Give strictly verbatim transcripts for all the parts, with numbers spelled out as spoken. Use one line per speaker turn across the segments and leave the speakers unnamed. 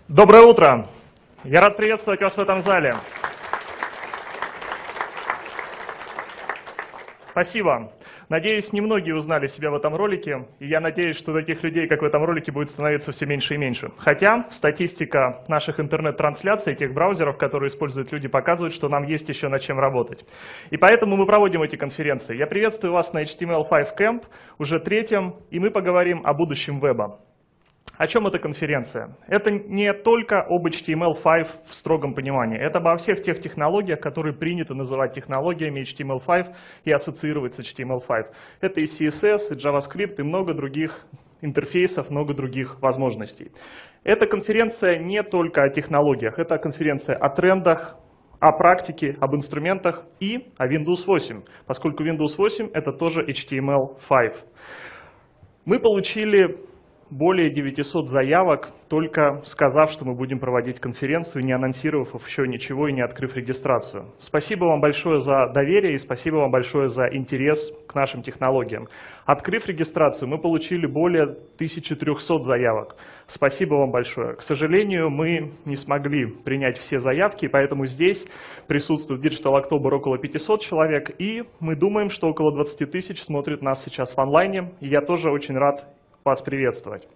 Доброе утро! Я рад приветствовать вас в этом зале. Спасибо. Надеюсь, немногие узнали себя в этом ролике, и я надеюсь, что таких людей, как в этом ролике, будет становиться все меньше и меньше. Хотя статистика наших интернет-трансляций, тех браузеров, которые используют люди, показывает, что нам есть еще над чем работать. И поэтому мы проводим эти конференции. Я приветствую вас на эйч ти эм эл пять Camp, уже третьем, и мы поговорим о будущем веба. О чем эта конференция? Это не только об эйч ти эм эл пять в строгом понимании, это обо всех тех технологиях, которые принято называть технологиями эйч ти эм эл пять и ассоциировать с эйч ти эм эл пять. Это и си эс эс, и JavaScript, и много других интерфейсов, много других возможностей. Эта конференция не только о технологиях, это конференция о трендах, о практике, об инструментах и о Windows восемь, поскольку Windows восемь это тоже эйч ти эм эл пять. Мы получили более девятисот заявок, только сказав, что мы будем проводить конференцию, не анонсировав еще ничего и не открыв регистрацию. Спасибо вам большое за доверие и спасибо вам большое за интерес к нашим технологиям. Открыв регистрацию, мы получили более тысячи трёхсот заявок. Спасибо вам большое. К сожалению, мы не смогли принять все заявки, поэтому здесь присутствует Digital October около пятисот человек, и мы думаем, что около двадцати тысяч смотрят нас сейчас в онлайне, и я тоже очень рад вас приветствовать.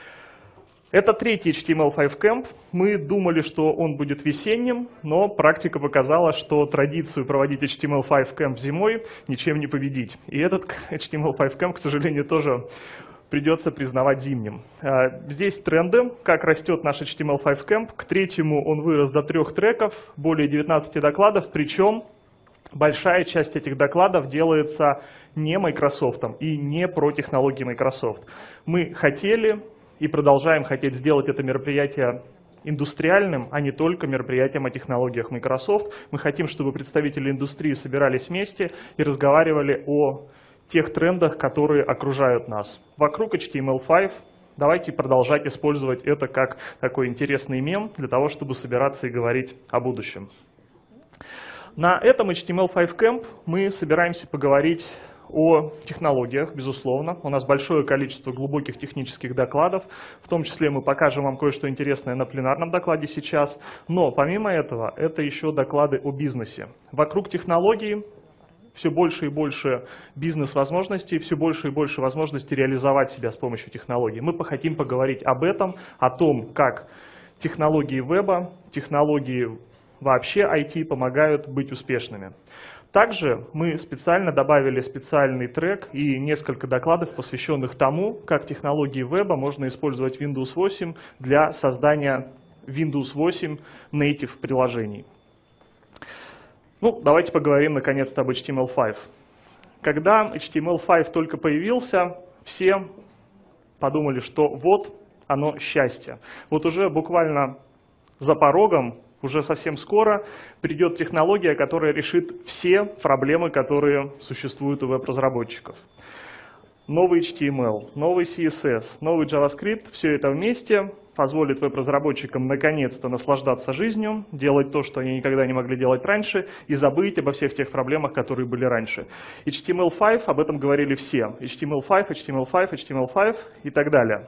Это третий эйч ти эм эл пять Camp. Мы думали, что он будет весенним, но практика показала, что традицию проводить эйч ти эм эл пять Camp зимой ничем не победить. И этот эйч ти эм эл пять Camp, к сожалению, тоже придется признавать зимним. Здесь тренды, как растет наш эйч ти эм эл пять Camp. К третьему он вырос до трех треков, более девятнадцати докладов, причем большая часть этих докладов делается не Microsoft и не про технологии Microsoft. Мы хотели и продолжаем хотеть сделать это мероприятие индустриальным, а не только мероприятием о технологиях Microsoft. Мы хотим, чтобы представители индустрии собирались вместе и разговаривали о тех трендах, которые окружают нас. Вокруг эйч ти эм эл пять давайте продолжать использовать это как такой интересный мем для того, чтобы собираться и говорить о будущем. На этом эйч ти эм эл пять Camp мы собираемся поговорить о технологиях, безусловно. У нас большое количество глубоких технических докладов, в том числе мы покажем вам кое-что интересное на пленарном докладе сейчас. Но помимо этого, это еще доклады о бизнесе. Вокруг технологий все больше и больше бизнес-возможностей, все больше и больше возможностей реализовать себя с помощью технологий. Мы хотим поговорить об этом, о том, как технологии веба, технологии вообще ай ти помогают быть успешными. Также мы специально добавили специальный трек и несколько докладов, посвященных тому, как технологии веба можно использовать в Windows восемь для создания Windows восемь native приложений. Ну, давайте поговорим наконец-то об эйч ти эм эл пять. Когда эйч ти эм эл пять только появился, все подумали, что вот оно счастье. Вот уже буквально за порогом, уже совсем скоро придет технология, которая решит все проблемы, которые существуют у веб-разработчиков. Новый эйч ти эм эл, новый си эс эс, новый JavaScript, все это вместе позволит веб-разработчикам наконец-то наслаждаться жизнью, делать то, что они никогда не могли делать раньше, и забыть обо всех тех проблемах, которые были раньше. эйч ти эм эл пять, об этом говорили все. эйч ти эм эл пять, эйч ти эм эл пять, эйч ти эм эл пять и так далее.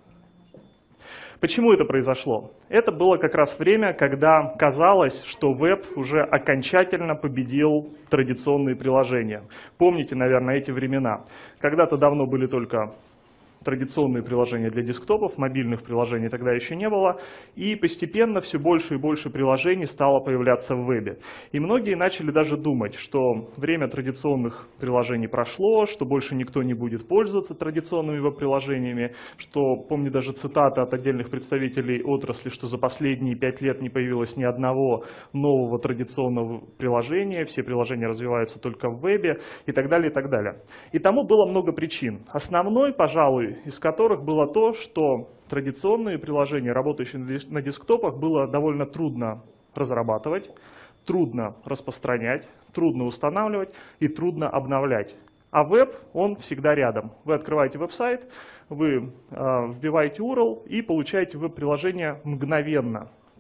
Почему это произошло? Это было как раз время, когда казалось, что веб уже окончательно победил традиционные приложения. Помните, наверное, эти времена. Когда-то давно были только традиционные приложения для десктопов, мобильных приложений тогда еще не было, и постепенно все больше и больше приложений стало появляться в вебе. И многие начали даже думать, что время традиционных приложений прошло, что больше никто не будет пользоваться традиционными веб-приложениями, что, помню даже цитаты от отдельных представителей отрасли, что за последние пять лет не появилось ни одного нового традиционного приложения, все приложения развиваются только в вебе и так далее, и так далее. И тому было много причин. Основной, пожалуй, из которых было то, что традиционные приложения, работающие на десктопах, было довольно трудно разрабатывать, трудно распространять, трудно устанавливать и трудно обновлять. А веб, он всегда рядом. Вы открываете веб-сайт, вы э, вбиваете ю ар эл и получаете веб-приложение мгновенно,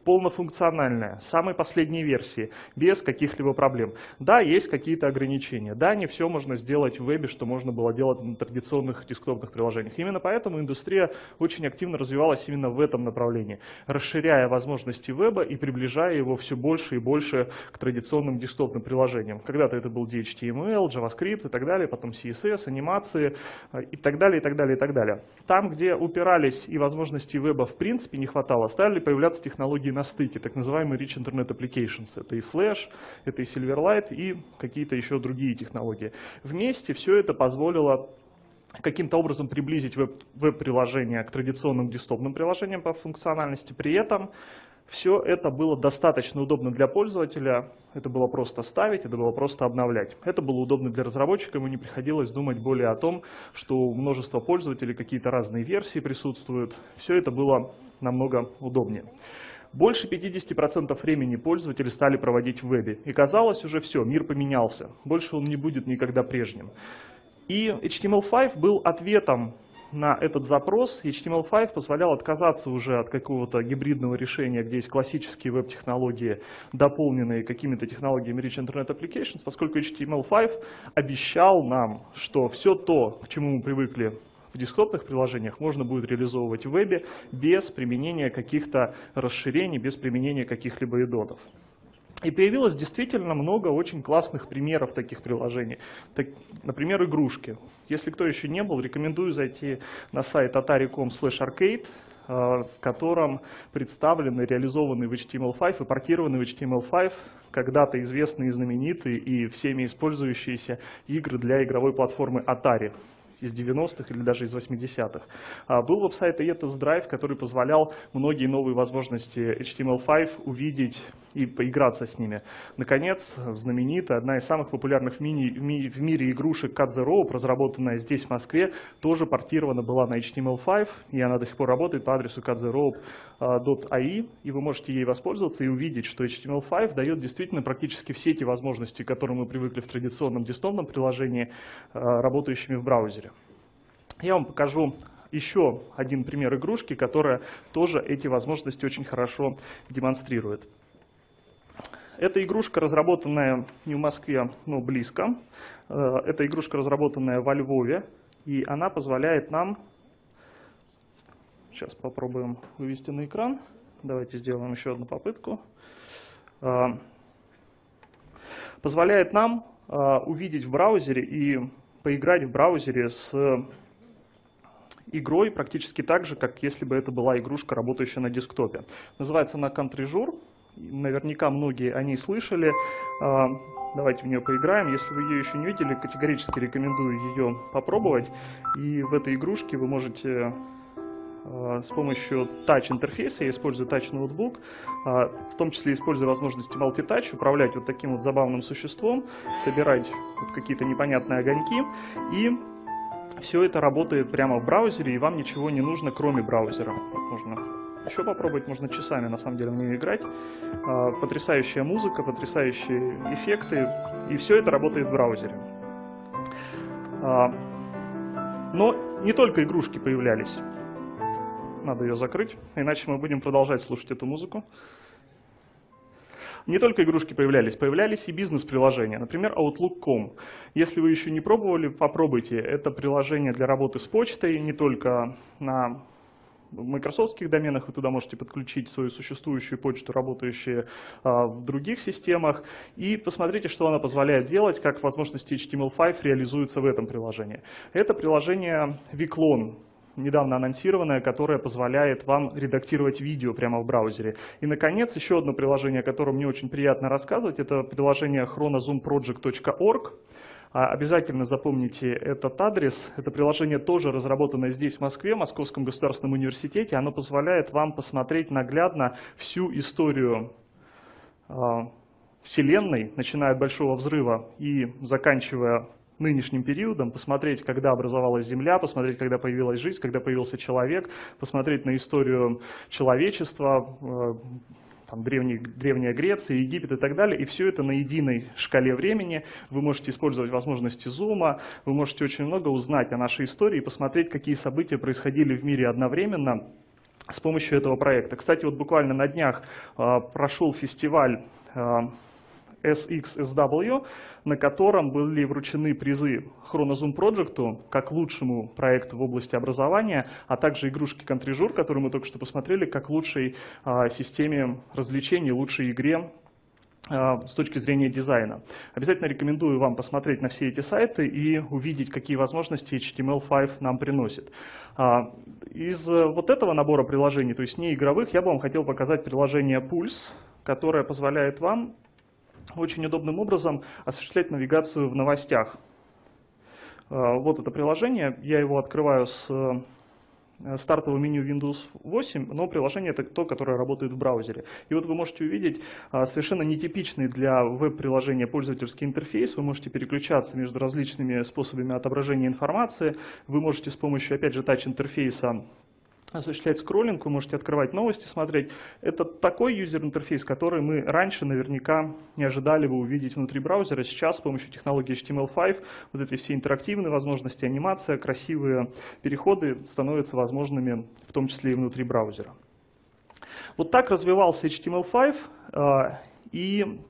полнофункциональная, самой последней версии, без каких-либо проблем. Да, есть какие-то ограничения. Да, не все можно сделать в вебе, что можно было делать на традиционных десктопных приложениях. Именно поэтому индустрия очень активно развивалась именно в этом направлении, расширяя возможности веба и приближая его все больше и больше к традиционным десктопным приложениям. Когда-то это был ди эйч ти эм эл, JavaScript и так далее, потом си эс эс, анимации и так далее, и так далее, и так далее. Там, где упирались и возможностей веба в принципе не хватало, стали появляться технологии на стыке, так называемые Rich Internet Applications. Это и Flash, это и Silverlight и какие-то еще другие технологии. Вместе все это позволило каким-то образом приблизить веб-приложения к традиционным десктопным приложениям по функциональности. При этом все это было достаточно удобно для пользователя, это было просто ставить, это было просто обновлять. Это было удобно для разработчика, ему не приходилось думать более о том, что у множества пользователей какие-то разные версии присутствуют. Все это было намного удобнее. Больше пятидесяти процентов времени пользователи стали проводить в вебе. И казалось уже все, мир поменялся, больше он не будет никогда прежним. И эйч ти эм эл пять был ответом на этот запрос. эйч ти эм эл пять позволял отказаться уже от какого-то гибридного решения, где есть классические веб-технологии, дополненные какими-то технологиями Rich Internet Applications, поскольку эйч ти эм эл пять обещал нам, что все то, к чему мы привыкли в десктопных приложениях, можно будет реализовывать в вебе без применения каких-то расширений, без применения каких-либо идотов. И появилось действительно много очень классных примеров таких приложений. Так, например, игрушки. Если кто еще не был, рекомендую зайти на сайт atari точка ком слэш аркейд, в котором представлены, реализованы в эйч ти эм эл пять и портированы в эйч ти эм эл пять когда-то известные, знаменитые и всеми использующиеся игры для игровой платформы Atari из девяностых или даже из восьмидесятых. Был веб-сайт и тест драйв, который позволял многие новые возможности эйч ти эм эл пять увидеть и поиграться с ними. Наконец, знаменитая, одна из самых популярных в, мини, в мире игрушек Cut the Rope, разработанная здесь, в Москве, тоже портирована была на эйч ти эм эл пять, и она до сих пор работает по адресу cut the rope точка ай, и вы можете ей воспользоваться и увидеть, что эйч ти эм эл пять дает действительно практически все те возможности, к которым мы привыкли в традиционном десктопном приложении, работающими в браузере. Я вам покажу еще один пример игрушки, которая тоже эти возможности очень хорошо демонстрирует. Это игрушка, разработанная не в Москве, но близко. Это игрушка, разработанная во Львове, и она позволяет нам... Сейчас попробуем вывести на экран. Давайте сделаем еще одну попытку. Позволяет нам увидеть в браузере и поиграть в браузере с игрой практически так же, как если бы это была игрушка, работающая на десктопе. Называется она Country Jour. Наверняка многие о ней слышали. Давайте в нее поиграем. Если вы ее еще не видели, категорически рекомендую ее попробовать. И в этой игрушке вы можете с помощью тач-интерфейса, я использую тач-ноутбук, в том числе используя возможности multi-touch, управлять вот таким вот забавным существом, собирать вот какие-то непонятные огоньки, и все это работает прямо в браузере, и вам ничего не нужно, кроме браузера. Можно еще попробовать, можно часами на самом деле в нее играть. Потрясающая музыка, потрясающие эффекты, и все это работает в браузере. Но не только игрушки появлялись. Надо ее закрыть, иначе мы будем продолжать слушать эту музыку. Не только игрушки появлялись, появлялись и бизнес-приложения, например, аутлук точка ком. Если вы еще не пробовали, попробуйте. Это приложение для работы с почтой, не только на майкрософтских доменах, вы туда можете подключить свою существующую почту, работающую а, в других системах, и посмотрите, что она позволяет делать, как возможности эйч ти эм эл пять реализуются в этом приложении. Это приложение Виклон, недавно анонсированное, которое позволяет вам редактировать видео прямо в браузере. И, наконец, еще одно приложение, о котором мне очень приятно рассказывать, это приложение chronozoomproject точка орг. Обязательно запомните этот адрес. Это приложение тоже разработанное здесь, в Москве, в Московском государственном университете. Оно позволяет вам посмотреть наглядно всю историю Вселенной, начиная от Большого взрыва и заканчивая нынешним периодом, посмотреть, когда образовалась Земля, посмотреть, когда появилась жизнь, когда появился человек, посмотреть на историю человечества, там, древний, Древняя Греция, Египет и так далее. И все это на единой шкале времени. Вы можете использовать возможности зума, вы можете очень много узнать о нашей истории и посмотреть, какие события происходили в мире одновременно с помощью этого проекта. Кстати, вот буквально на днях э, прошел фестиваль э, эс икс эс дабл ю, на котором были вручены призы Chronozoom Project как лучшему проекту в области образования, а также игрушки Country Jour, которую мы только что посмотрели, как лучшей э, системе развлечений, лучшей игре с точки зрения дизайна. Обязательно рекомендую вам посмотреть на все эти сайты и увидеть, какие возможности эйч ти эм эл пять нам приносит. Из вот этого набора приложений, то есть не игровых, я бы вам хотел показать приложение Pulse, которое позволяет вам очень удобным образом осуществлять навигацию в новостях. Вот это приложение, я его открываю с стартового меню Windows восемь, но приложение это то, которое работает в браузере. И вот вы можете увидеть совершенно нетипичный для веб-приложения пользовательский интерфейс. Вы можете переключаться между различными способами отображения информации. Вы можете с помощью, опять же, тач-интерфейса осуществлять скроллинг, вы можете открывать новости, смотреть. Это такой юзер-интерфейс, который мы раньше наверняка не ожидали бы увидеть внутри браузера. Сейчас с помощью технологии эйч ти эм эл пять вот эти все интерактивные возможности, анимация, красивые переходы становятся возможными, в том числе и внутри браузера. Вот так развивался эйч ти эм эл пять, и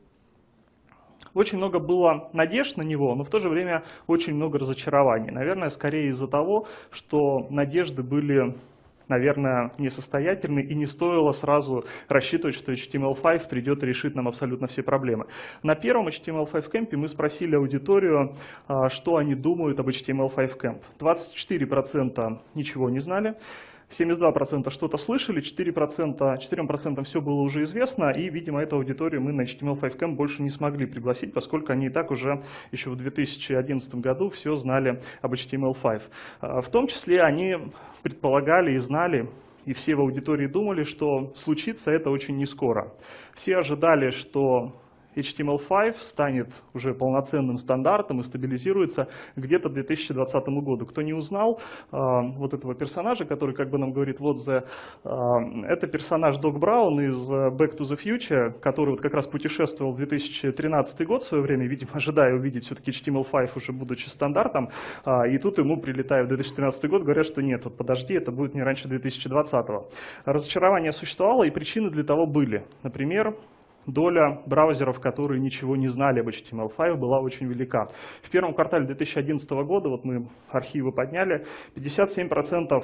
очень много было надежд на него, но в то же время очень много разочарований. Наверное, скорее из-за того, что надежды были, наверное, несостоятельны, и не стоило сразу рассчитывать, что эйч ти эм эл пять придет и решит нам абсолютно все проблемы. На первом эйч ти эм эл пять Camp мы спросили аудиторию, что они думают об эйч ти эм эл пять Camp. двадцать четыре процента ничего не знали, семьдесят два процента что-то слышали, четыре процента, четырем процентам все было уже известно, и, видимо, эту аудиторию мы на эйч ти эм эл пять Camp больше не смогли пригласить, поскольку они и так уже еще в две тысячи одиннадцатом году все знали об эйч ти эм эл пять. В том числе они предполагали и знали, и все в аудитории думали, что случится это очень не скоро. Все ожидали, что эйч ти эм эл пять станет уже полноценным стандартом и стабилизируется где-то к две тысячи двадцатому году. Кто не узнал э, вот этого персонажа, который как бы нам говорит, вот the, э, это персонаж Док Браун из Back to the Future, который вот как раз путешествовал в две тысячи тринадцатый год в свое время, видимо, ожидая увидеть все-таки эйч ти эм эл пять уже будучи стандартом, э, и тут ему прилетает в две тысячи тринадцатый год, говорят, что нет, вот подожди, это будет не раньше две тысячи двадцатого. Разочарование существовало, и причины для того были. Например, доля браузеров, которые ничего не знали об эйч ти эм эл пять, была очень велика. В первом квартале две тысячи одиннадцатого года, вот мы архивы подняли, пятьдесят семь процентов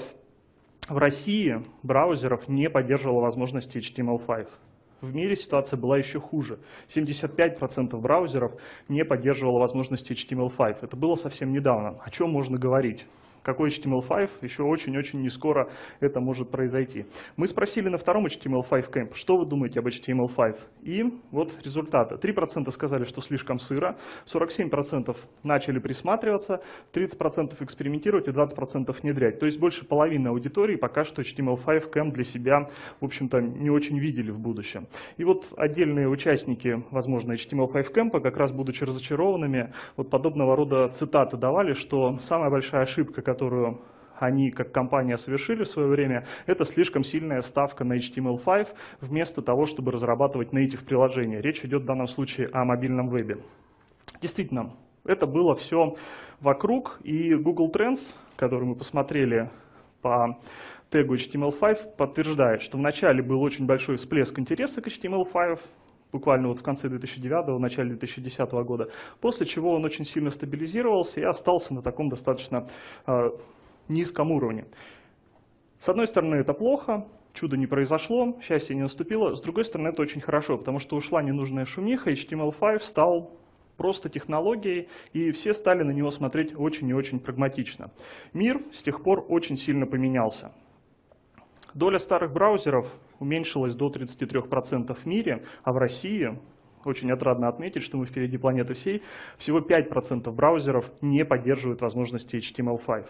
в России браузеров не поддерживало возможности эйч ти эм эл пять. В мире ситуация была еще хуже. семьдесят пять процентов браузеров не поддерживало возможности эйч ти эм эл пять. Это было совсем недавно. О чем можно говорить? Какой эйч ти эм эл пять, еще очень-очень не скоро это может произойти. Мы спросили на втором эйч ти эм эл пять Camp, что вы думаете об эйч ти эм эл пять? И вот результаты. три процента сказали, что слишком сыро, сорок семь процентов начали присматриваться, тридцать процентов экспериментировать и двадцать процентов внедрять. То есть больше половины аудитории пока что эйч ти эм эл пять Camp для себя, в общем-то, не очень видели в будущем. И вот отдельные участники, возможно, эйч ти эм эл пять Camp, как раз будучи разочарованными, вот подобного рода цитаты давали, что самая большая ошибка, которую они как компания совершили в свое время, это слишком сильная ставка на эйч ти эм эл пять вместо того, чтобы разрабатывать native приложения. Речь идет в данном случае о мобильном вебе. Действительно, это было все вокруг, и Google Trends, который мы посмотрели по тегу эйч ти эм эл пять, подтверждает, что вначале был очень большой всплеск интереса к эйч ти эм эл пять, буквально вот в конце две тысячи девятого, в начале две тысячи десятого года, после чего он очень сильно стабилизировался и остался на таком достаточно э, низком уровне. С одной стороны, это плохо, чудо не произошло, счастье не наступило, с другой стороны, это очень хорошо, потому что ушла ненужная шумиха, эйч ти эм эл пять стал просто технологией, и все стали на него смотреть очень и очень прагматично. Мир с тех пор очень сильно поменялся. Доля старых браузеров уменьшилась до тридцати трёх процентов в мире, а в России, очень отрадно отметить, что мы впереди планеты всей, всего пять процентов браузеров не поддерживают возможности эйч ти эм эл пять.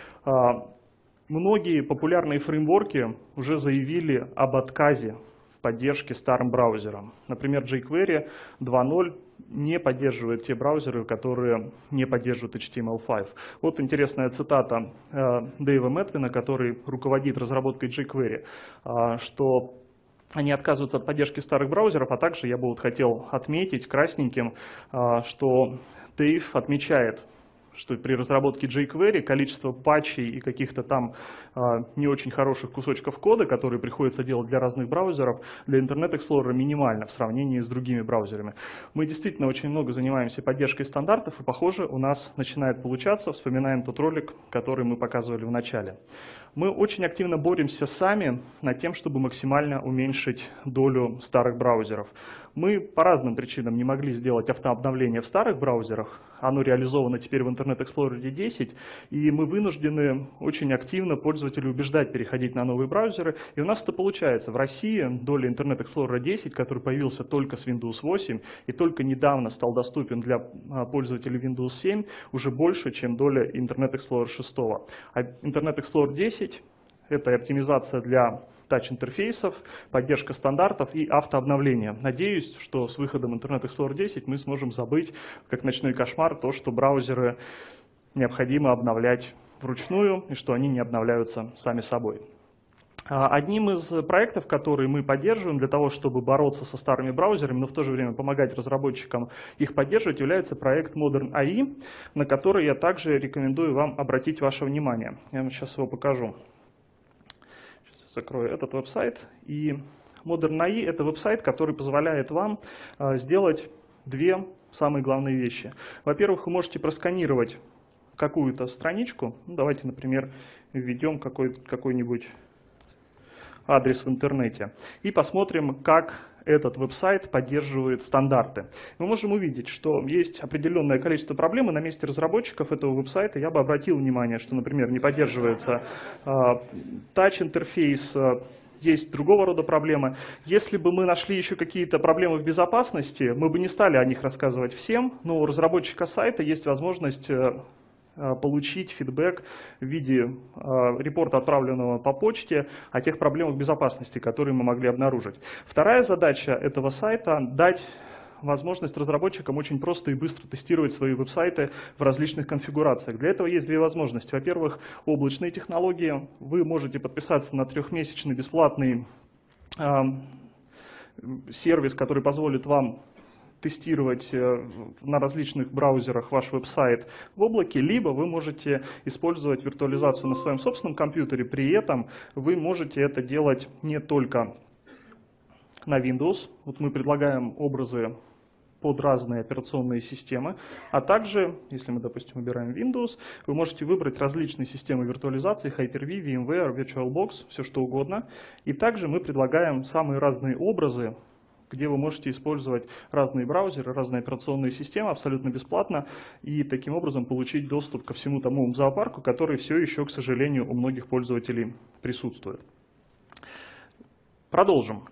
Многие популярные фреймворки уже заявили об отказе в поддержке старым браузерам. Например, jQuery два ноль не поддерживает те браузеры, которые не поддерживают эйч ти эм эл пять. Вот интересная цитата Дэйва Метвина, который руководит разработкой jQuery, что они отказываются от поддержки старых браузеров, а также я бы вот хотел отметить красненьким, что Дэйв отмечает что при разработке jQuery количество патчей и каких-то там а, не очень хороших кусочков кода, которые приходится делать для разных браузеров, для Internet Explorer минимально в сравнении с другими браузерами. Мы действительно очень много занимаемся поддержкой стандартов, и, похоже, у нас начинает получаться. Вспоминаем тот ролик, который мы показывали в начале. Мы очень активно боремся сами над тем, чтобы максимально уменьшить долю старых браузеров. Мы по разным причинам не могли сделать автообновление в старых браузерах. Оно реализовано теперь в Internet Explorer десять, и мы вынуждены очень активно пользователей убеждать переходить на новые браузеры. И у нас это получается. В России доля Internet Explorer десять, который появился только с Windows восемь и только недавно стал доступен для пользователей Windows семь, уже больше, чем доля Internet Explorer шесть. А Internet Explorer десять — это оптимизация для тач-интерфейсов, поддержка стандартов и автообновление. Надеюсь, что с выходом Internet Explorer десять мы сможем забыть, как ночной кошмар, то, что браузеры необходимо обновлять вручную и что они не обновляются сами собой. Одним из проектов, которые мы поддерживаем для того, чтобы бороться со старыми браузерами, но в то же время помогать разработчикам их поддерживать, является проект Modern эй ай, на который я также рекомендую вам обратить ваше внимание. Я вам сейчас его покажу. Сейчас закрою этот веб-сайт. И Modern эй ай — это веб-сайт, который позволяет вам сделать две самые главные вещи. Во-первых, вы можете просканировать какую-то страничку. Ну, давайте, например, введем какой- какой-нибудь адрес в интернете и посмотрим, как этот веб-сайт поддерживает стандарты. Мы можем увидеть, что есть определенное количество проблем, и на месте разработчиков этого веб-сайта я бы обратил внимание, что, например, не поддерживается тач-интерфейс, есть другого рода проблемы. Если бы мы нашли еще какие-то проблемы в безопасности, мы бы не стали о них рассказывать всем, но у разработчика сайта есть возможность получить фидбэк в виде э, репорта, отправленного по почте, о тех проблемах безопасности, которые мы могли обнаружить. Вторая задача этого сайта — дать возможность разработчикам очень просто и быстро тестировать свои веб-сайты в различных конфигурациях. Для этого есть две возможности. Во-первых, облачные технологии. Вы можете подписаться на трехмесячный бесплатный э, сервис, который позволит вам тестировать на различных браузерах ваш веб-сайт в облаке, либо вы можете использовать виртуализацию на своем собственном компьютере. При этом вы можете это делать не только на Windows. Вот мы предлагаем образы под разные операционные системы, а также, если мы, допустим, выбираем Windows, вы можете выбрать различные системы виртуализации, Hyper-V, VMware, VirtualBox, все что угодно. И также мы предлагаем самые разные образы, где вы можете использовать разные браузеры, разные операционные системы абсолютно бесплатно и таким образом получить доступ ко всему тому зоопарку, который все еще, к сожалению, у многих пользователей присутствует. Продолжим.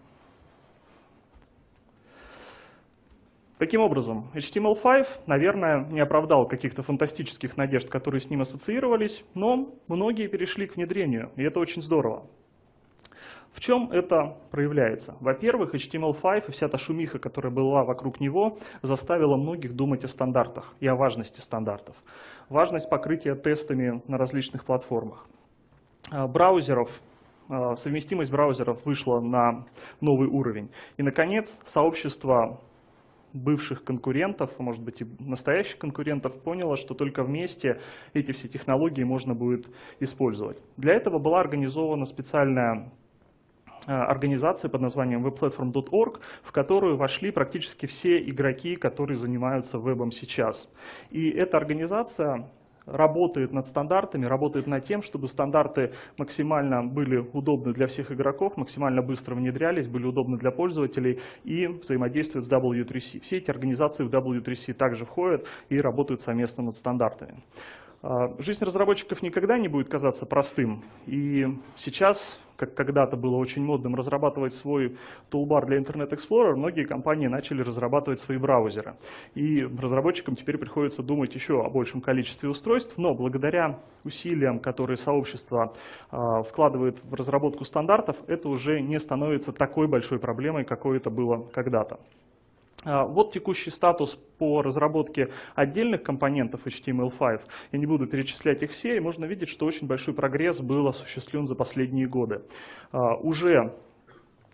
Таким образом, эйч ти эм эл пять, наверное, не оправдал каких-то фантастических надежд, которые с ним ассоциировались, но многие перешли к внедрению, и это очень здорово. В чем это проявляется? Во-первых, эйч ти эм эл пять и вся та шумиха, которая была вокруг него, заставила многих думать о стандартах и о важности стандартов. Важность покрытия тестами на различных платформах. Браузеров, совместимость браузеров вышла на новый уровень. И, наконец, сообщество бывших конкурентов, а может быть и настоящих конкурентов, поняло, что только вместе эти все технологии можно будет использовать. Для этого была организована специальная организация под названием веб платформ точка орг, в которую вошли практически все игроки, которые занимаются вебом сейчас. И эта организация работает над стандартами, работает над тем, чтобы стандарты максимально были удобны для всех игроков, максимально быстро внедрялись, были удобны для пользователей и взаимодействуют с дабл ю три си. Все эти организации в дабл ю три си также входят и работают совместно над стандартами. Жизнь разработчиков никогда не будет казаться простым, и сейчас, как когда-то было очень модным разрабатывать свой тулбар для Internet Explorer, многие компании начали разрабатывать свои браузеры. И разработчикам теперь приходится думать еще о большем количестве устройств, но благодаря усилиям, которые сообщество э, вкладывает в разработку стандартов, это уже не становится такой большой проблемой, какой это было когда-то. Вот текущий статус по разработке отдельных компонентов эйч ти эм эл пять. Я не буду перечислять их все, и можно видеть, что очень большой прогресс был осуществлен за последние годы. Уже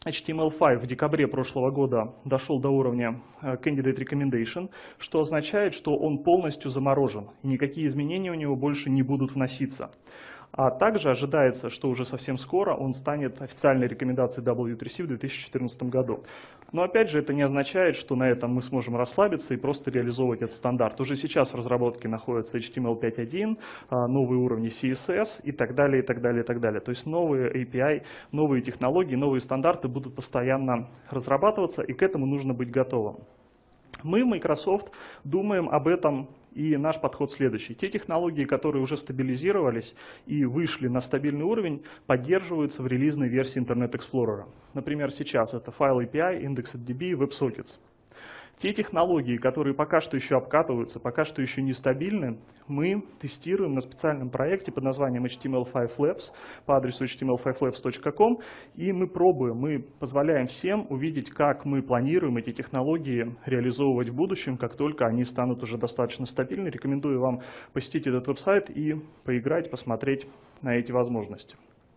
эйч ти эм эл пять в декабре прошлого года дошел до уровня Candidate Recommendation, что означает, что он полностью заморожен, и никакие изменения у него больше не будут вноситься. А также ожидается, что уже совсем скоро он станет официальной рекомендацией дабл ю три си в две тысячи четырнадцатом году. Но опять же, это не означает, что на этом мы сможем расслабиться и просто реализовывать этот стандарт. Уже сейчас в разработке находится эйч ти эм эл пять точка один, новые уровни си эс эс и так далее, и так далее, и так далее. То есть новые эй пи ай, новые технологии, новые стандарты будут постоянно разрабатываться, и к этому нужно быть готовым. Мы в Microsoft думаем об этом, и наш подход следующий. Те технологии, которые уже стабилизировались и вышли на стабильный уровень, поддерживаются в релизной версии Internet Explorer. Например, сейчас это File эй пи ай, IndexedDB, WebSockets. Те технологии, которые пока что еще обкатываются, пока что еще нестабильны, мы тестируем на специальном проекте под названием эйч ти эм эл пять Labs по адресу эйч ти эм эл пять labs точка ком, и мы пробуем, мы позволяем всем увидеть, как мы планируем эти технологии реализовывать в будущем, как только они станут уже достаточно стабильны. Рекомендую вам посетить этот веб-сайт и поиграть, посмотреть на эти возможности.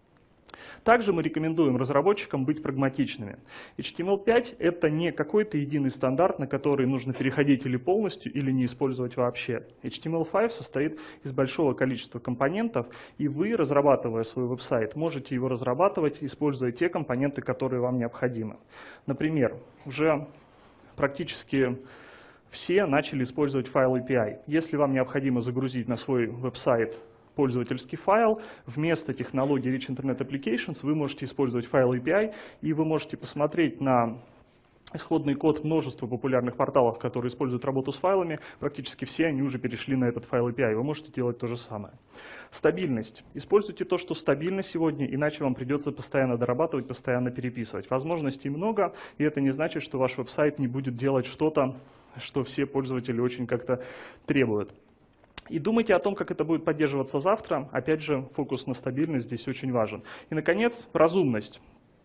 Также мы рекомендуем разработчикам быть прагматичными. эйч ти эм эл пять это не какой-то единый стандарт, на который нужно переходить или полностью, или не использовать вообще. эйч ти эм эл пять состоит из большого количества компонентов, и вы, разрабатывая свой веб-сайт, можете его разрабатывать, используя те компоненты, которые вам необходимы. Например, уже практически все начали использовать File эй пи ай. Если вам необходимо загрузить на свой веб-сайт пользовательский файл, вместо технологии Rich Internet Applications вы можете использовать File эй пи ай, и вы можете посмотреть на исходный код множества популярных порталов, которые используют работу с файлами. Практически все они уже перешли на этот File эй пи ай. Вы можете делать то же самое. Стабильность. Используйте то, что стабильно сегодня, иначе вам придется постоянно дорабатывать, постоянно переписывать. Возможностей много, и это не значит, что ваш веб-сайт не будет делать что-то, что все пользователи очень как-то требуют. И думайте о том, как это будет поддерживаться завтра. Опять же, фокус на стабильность здесь очень важен. И, наконец, разумность.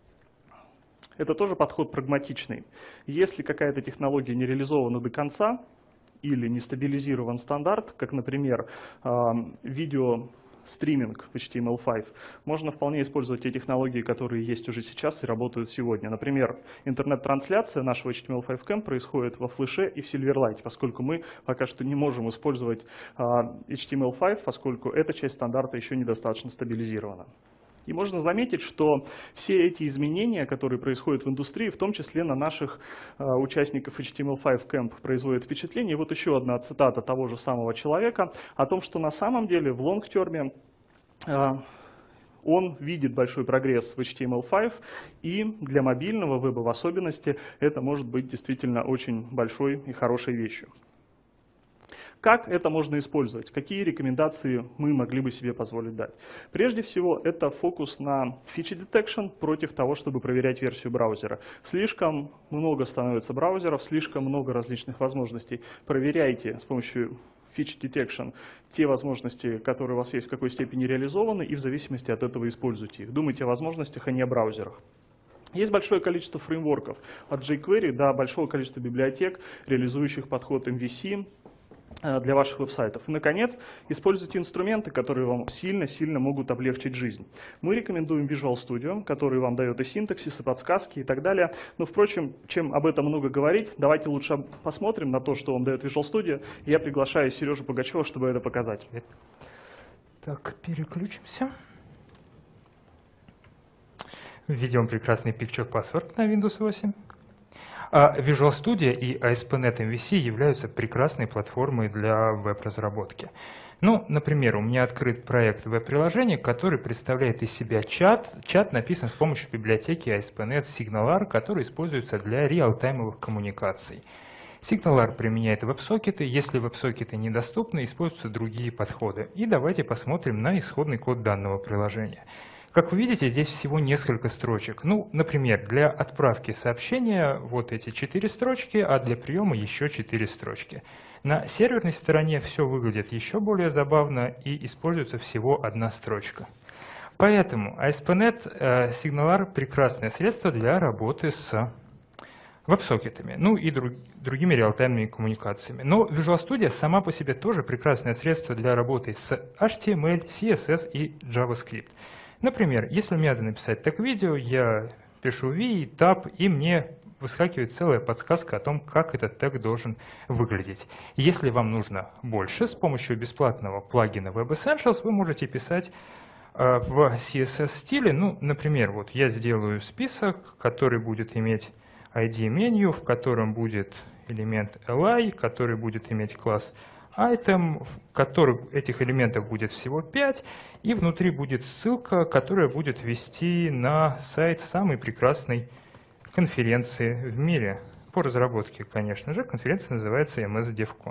Это тоже подход прагматичный. Если какая-то технология не реализована до конца или не стабилизирован стандарт, как, например, видео стриминг в эйч ти эм эл пять, можно вполне использовать те технологии, которые есть уже сейчас и работают сегодня. Например, интернет-трансляция нашего эйч ти эм эл пять Camp происходит во Flash и в Silverlight, поскольку мы пока что не можем использовать эйч ти эм эл пять, поскольку эта часть стандарта еще недостаточно стабилизирована. И можно заметить, что все эти изменения, которые происходят в индустрии, в том числе на наших э, участников эйч ти эм эл пять Camp, производят впечатление. И вот еще одна цитата того же самого человека о том, что на самом деле в лонг-терме э, он видит большой прогресс в эйч ти эм эл пять, и для мобильного веба в особенности это может быть действительно очень большой и хорошей вещью. Как это можно использовать? Какие рекомендации мы могли бы себе позволить дать? Прежде всего, это фокус на feature detection против того, чтобы проверять версию браузера. Слишком много становится браузеров, слишком много различных возможностей. Проверяйте с помощью feature detection те возможности, которые у вас есть, в какой степени реализованы, и в зависимости от этого используйте их. Думайте о возможностях, а не о браузерах. Есть большое количество фреймворков, от jQuery до большого количества библиотек, реализующих подход эм ви си, для ваших веб-сайтов. И, наконец, используйте инструменты, которые вам сильно-сильно могут облегчить жизнь. Мы рекомендуем Visual Studio, который вам дает и синтаксис, и подсказки, и так далее. Но, впрочем, чем об этом много говорить, давайте лучше посмотрим на то, что вам дает Visual Studio. Я приглашаю Сережу Пугачева, чтобы это показать.
Так, переключимся. Введем прекрасный Picture Password на Windows восемь. Visual Studio и эй эс пи нет эм ви си являются прекрасной платформой для веб-разработки. Ну, например, у меня открыт проект веб-приложения, который представляет из себя чат. Чат написан с помощью библиотеки эй эс пи нет SignalR, который используется для реал-таймовых коммуникаций. SignalR применяет веб-сокеты. Если веб-сокеты недоступны, используются другие подходы. И давайте посмотрим на исходный код данного приложения. Как вы видите, здесь всего несколько строчек. Ну, например, для отправки сообщения вот эти четыре строчки, а для приема еще четыре строчки. На серверной стороне все выглядит еще более забавно и используется всего одна строчка. Поэтому эй эс пи нет э, SignalR прекрасное средство для работы с веб-сокетами, ну и друг, другими реал-таймными коммуникациями. Но Visual Studio сама по себе тоже прекрасное средство для работы с эйч ти эм эл, си эс эс и JavaScript. Например, если мне надо написать так видео, я пишу ви, tab, и мне выскакивает целая подсказка о том, как этот тег должен выглядеть. Если вам нужно больше, с помощью бесплатного плагина Web Essentials вы можете писать э, в си эс эс-стиле. Ну, например, вот я сделаю список, который будет иметь ай ди-меню, в котором будет элемент эл ай, который будет иметь класс item, в которых этих элементов будет всего пять, и внутри будет ссылка, которая будет вести на сайт самой прекрасной конференции в мире по разработке, конечно же. Конференция называется эм эс DevCon,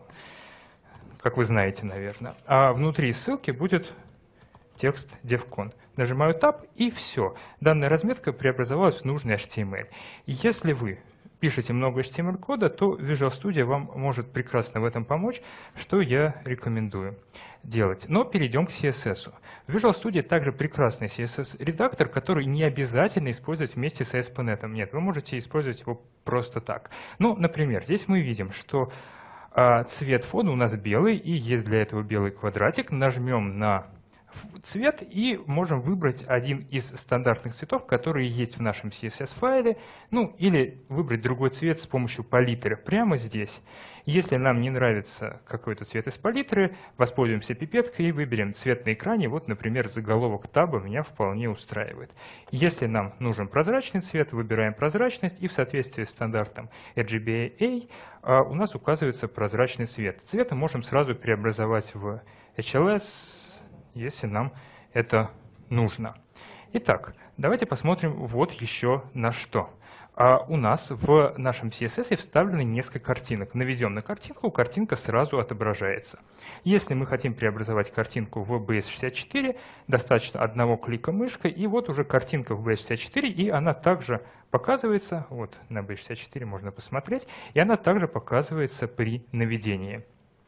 как вы знаете, наверное. А внутри ссылки будет текст DevCon. Нажимаю Tab, и все. Данная разметка преобразовалась в нужный эйч ти эм эль. Если вы пишете много эйч ти эм эль-кода, то Visual Studio вам может прекрасно в этом помочь, что я рекомендую делать. Но перейдем к си эс эс. Visual Studio также прекрасный си эс эс-редактор, который не обязательно использовать вместе с эй эс пи точка нет. Нет, вы можете использовать его просто так. Ну, например, здесь мы видим, что а, цвет фона у нас белый, и есть для этого белый квадратик. Нажмем на цвет и можем выбрать один из стандартных цветов, которые есть в нашем си эс эс-файле, ну или выбрать другой цвет с помощью палитры прямо здесь. Если нам не нравится какой-то цвет из палитры, воспользуемся пипеткой и выберем цвет на экране. Вот, например, заголовок таба меня вполне устраивает. Если нам нужен прозрачный цвет, выбираем прозрачность, и в соответствии с стандартом эр джи би эй у нас указывается прозрачный цвет. Цвет мы можем сразу преобразовать в эйч эл эс, если нам это нужно. Итак, давайте посмотрим вот еще на что. А у нас в нашем си эс эс вставлены несколько картинок. Наведем на картинку, картинка сразу отображается. Если мы хотим преобразовать картинку в би эс шестьдесят четыре, достаточно одного клика мышкой, и вот уже картинка в би эс шестьдесят четыре, и она также показывается, вот на би эс шестьдесят четыре можно посмотреть, и она также показывается при наведении.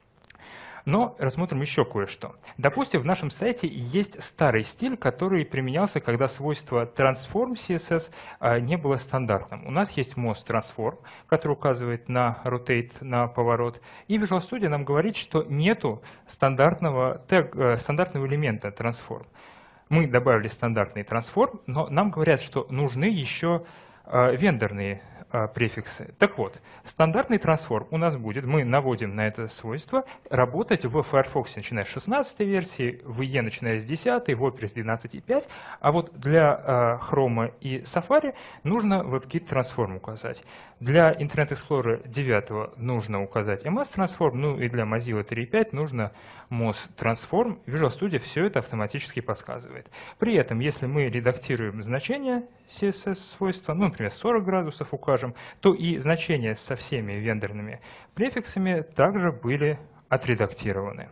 Но рассмотрим еще кое-что. Допустим, в нашем сайте есть старый стиль, который применялся, когда свойство Transform си эс эс не было стандартным. У нас есть Most Transform, который указывает на Rotate, на поворот. И Visual Studio нам говорит, что нету стандартного, тег, стандартного элемента Transform. Мы добавили стандартный Transform, но нам говорят, что нужны еще вендорные префиксы. Так вот, стандартный трансформ у нас будет, мы наводим на это свойство, работать в Firefox начиная с шестнадцатой версии, в и и начиная с десятой, в Opera с двенадцать и пять, а вот для Chrome и Safari нужно WebKit Transform указать. Для Internet Explorer девять нужно указать эм эс Transform, ну и для Mozilla три и пять нужно Moz Transform. Visual Studio все это автоматически подсказывает. При этом, если мы редактируем значение си эс эс-свойства, ну, например, сорок градусов укажем, то и значения со всеми вендорными префиксами также были отредактированы.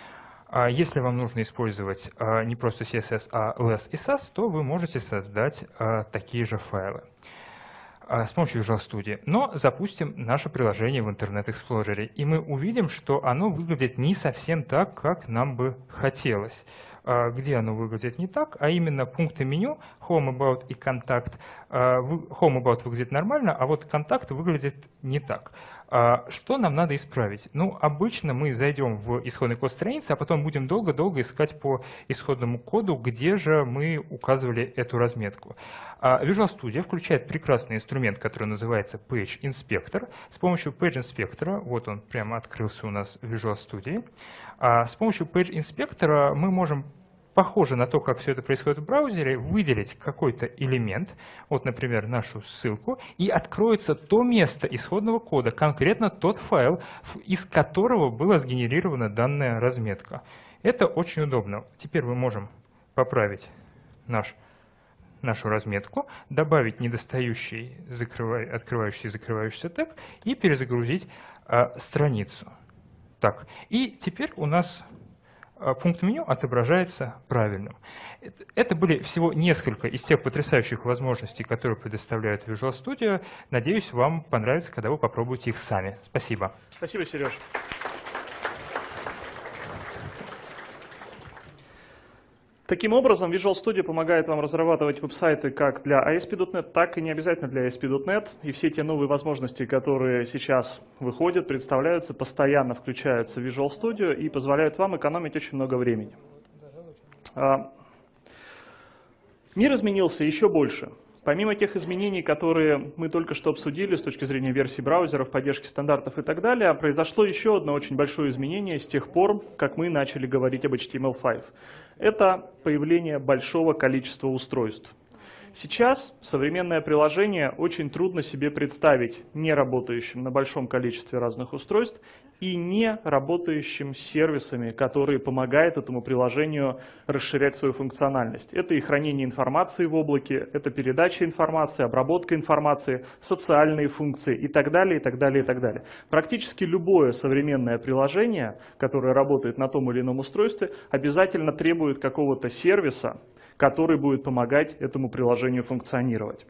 Если вам нужно использовать не просто си эс эс, а лес и сас, то вы можете создать такие же файлы с помощью Visual Studio. Но запустим наше приложение в Internet Explorer, и мы увидим, что оно выглядит не совсем так, как нам бы хотелось. Где оно выглядит не так, а именно пункты меню Home About и Контакт. Home About выглядит нормально, а вот Контакт выглядит не так. Что нам надо исправить? Ну, обычно мы зайдем в исходный код страницы, а потом будем долго-долго искать по исходному коду, где же мы указывали эту разметку. Visual Studio включает прекрасный инструмент, который называется Page Inspector. С помощью Page Inspector, вот он прямо открылся у нас в Visual Studio, с помощью Page Inspector мы можем, похоже на то, как все это происходит в браузере, выделить какой-то элемент, вот, например, нашу ссылку, и откроется то место исходного кода, конкретно тот файл, из которого была сгенерирована данная разметка. Это очень удобно. Теперь мы можем поправить наш, нашу разметку, добавить недостающий закрывай, открывающийся и закрывающийся тег и перезагрузить а, страницу. Так, и теперь у нас пункт меню отображается правильным. Это были всего несколько из тех потрясающих возможностей, которые предоставляет Visual Studio. Надеюсь, вам понравится, когда вы попробуете их сами. Спасибо.
Спасибо, Сереж. Таким образом, Visual Studio помогает вам разрабатывать веб-сайты как для эй эс пи точка нет, так и не обязательно для эй эс пи точка нет. И все те новые возможности, которые сейчас выходят, представляются, постоянно включаются в Visual Studio и позволяют вам экономить очень много времени. Мир изменился еще больше. Помимо тех изменений, которые мы только что обсудили с точки зрения версий браузеров, поддержки стандартов и так далее, произошло еще одно очень большое изменение с тех пор, как мы начали говорить об эйч ти эм эл пять. Это появление большого количества устройств. Сейчас современное приложение очень трудно себе представить не работающим на большом количестве разных устройств и не работающим с сервисами, которые помогают этому приложению расширять свою функциональность. Это и хранение информации в облаке, это передача информации, обработка информации, социальные функции и так далее, и так далее, и так далее. Практически любое современное приложение, которое работает на том или ином устройстве, обязательно требует какого-то сервиса, который будет помогать этому приложению функционировать.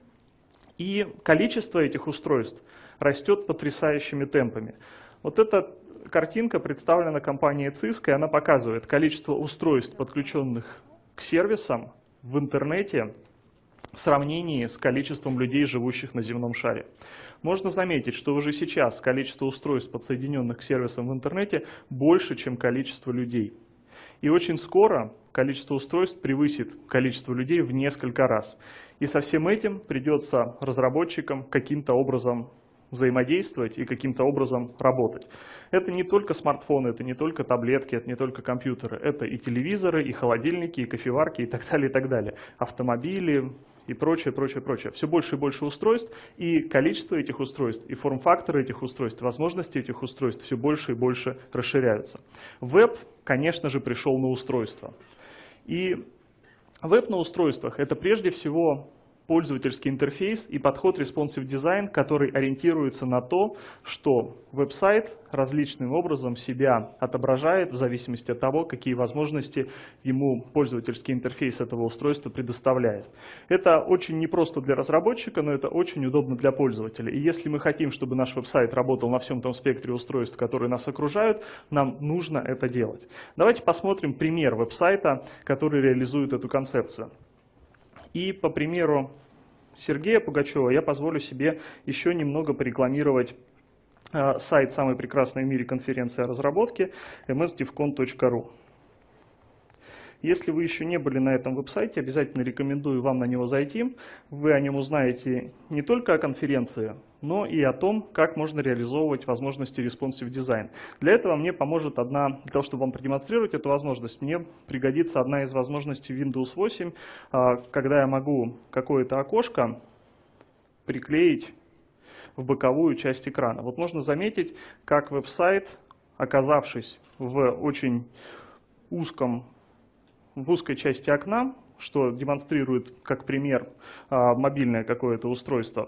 И количество этих устройств растет потрясающими темпами. Вот эта картинка представлена компанией Cisco, и она показывает количество устройств, подключенных к сервисам в интернете, в сравнении с количеством людей, живущих на земном шаре. Можно заметить, что уже сейчас количество устройств, подсоединенных к сервисам в интернете, больше, чем количество людей. И очень скоро количество устройств превысит количество людей в несколько раз. И со всем этим придется разработчикам каким-то образом взаимодействовать и каким-то образом работать. Это не только смартфоны, это не только таблетки, это не только компьютеры. Это и телевизоры, и холодильники, и кофеварки, и так далее, и так далее. Автомобили и прочее, прочее, прочее. Все больше и больше устройств, и количество этих устройств, и форм-факторы этих устройств, возможности этих устройств все больше и больше расширяются. Веб, конечно же, пришел на устройство. И веб на устройствах — это прежде всего пользовательский интерфейс и подход Responsive Design, который ориентируется на то, что веб-сайт различным образом себя отображает в зависимости от того, какие возможности ему пользовательский интерфейс этого устройства предоставляет. Это очень непросто для разработчика, но это очень удобно для пользователя. И если мы хотим, чтобы наш веб-сайт работал на всем том спектре устройств, которые нас окружают, нам нужно это делать. Давайте посмотрим пример веб-сайта, который реализует эту концепцию. И по примеру Сергея Пугачева я позволю себе еще немного порекламировать э, сайт самой прекрасной в мире конференции о разработке эм эс девкон точка ру. Если вы еще не были на этом веб-сайте, обязательно рекомендую вам на него зайти. Вы о нем узнаете не только о конференции, но и о том, как можно реализовывать возможности Responsive Design. Для этого мне поможет одна, для того, чтобы вам продемонстрировать эту возможность, мне пригодится одна из возможностей Windows восемь, когда я могу какое-то окошко приклеить в боковую часть экрана. Вот можно заметить, как веб-сайт, оказавшись в очень узком в узкой части окна, что демонстрирует как пример мобильное какое-то устройство,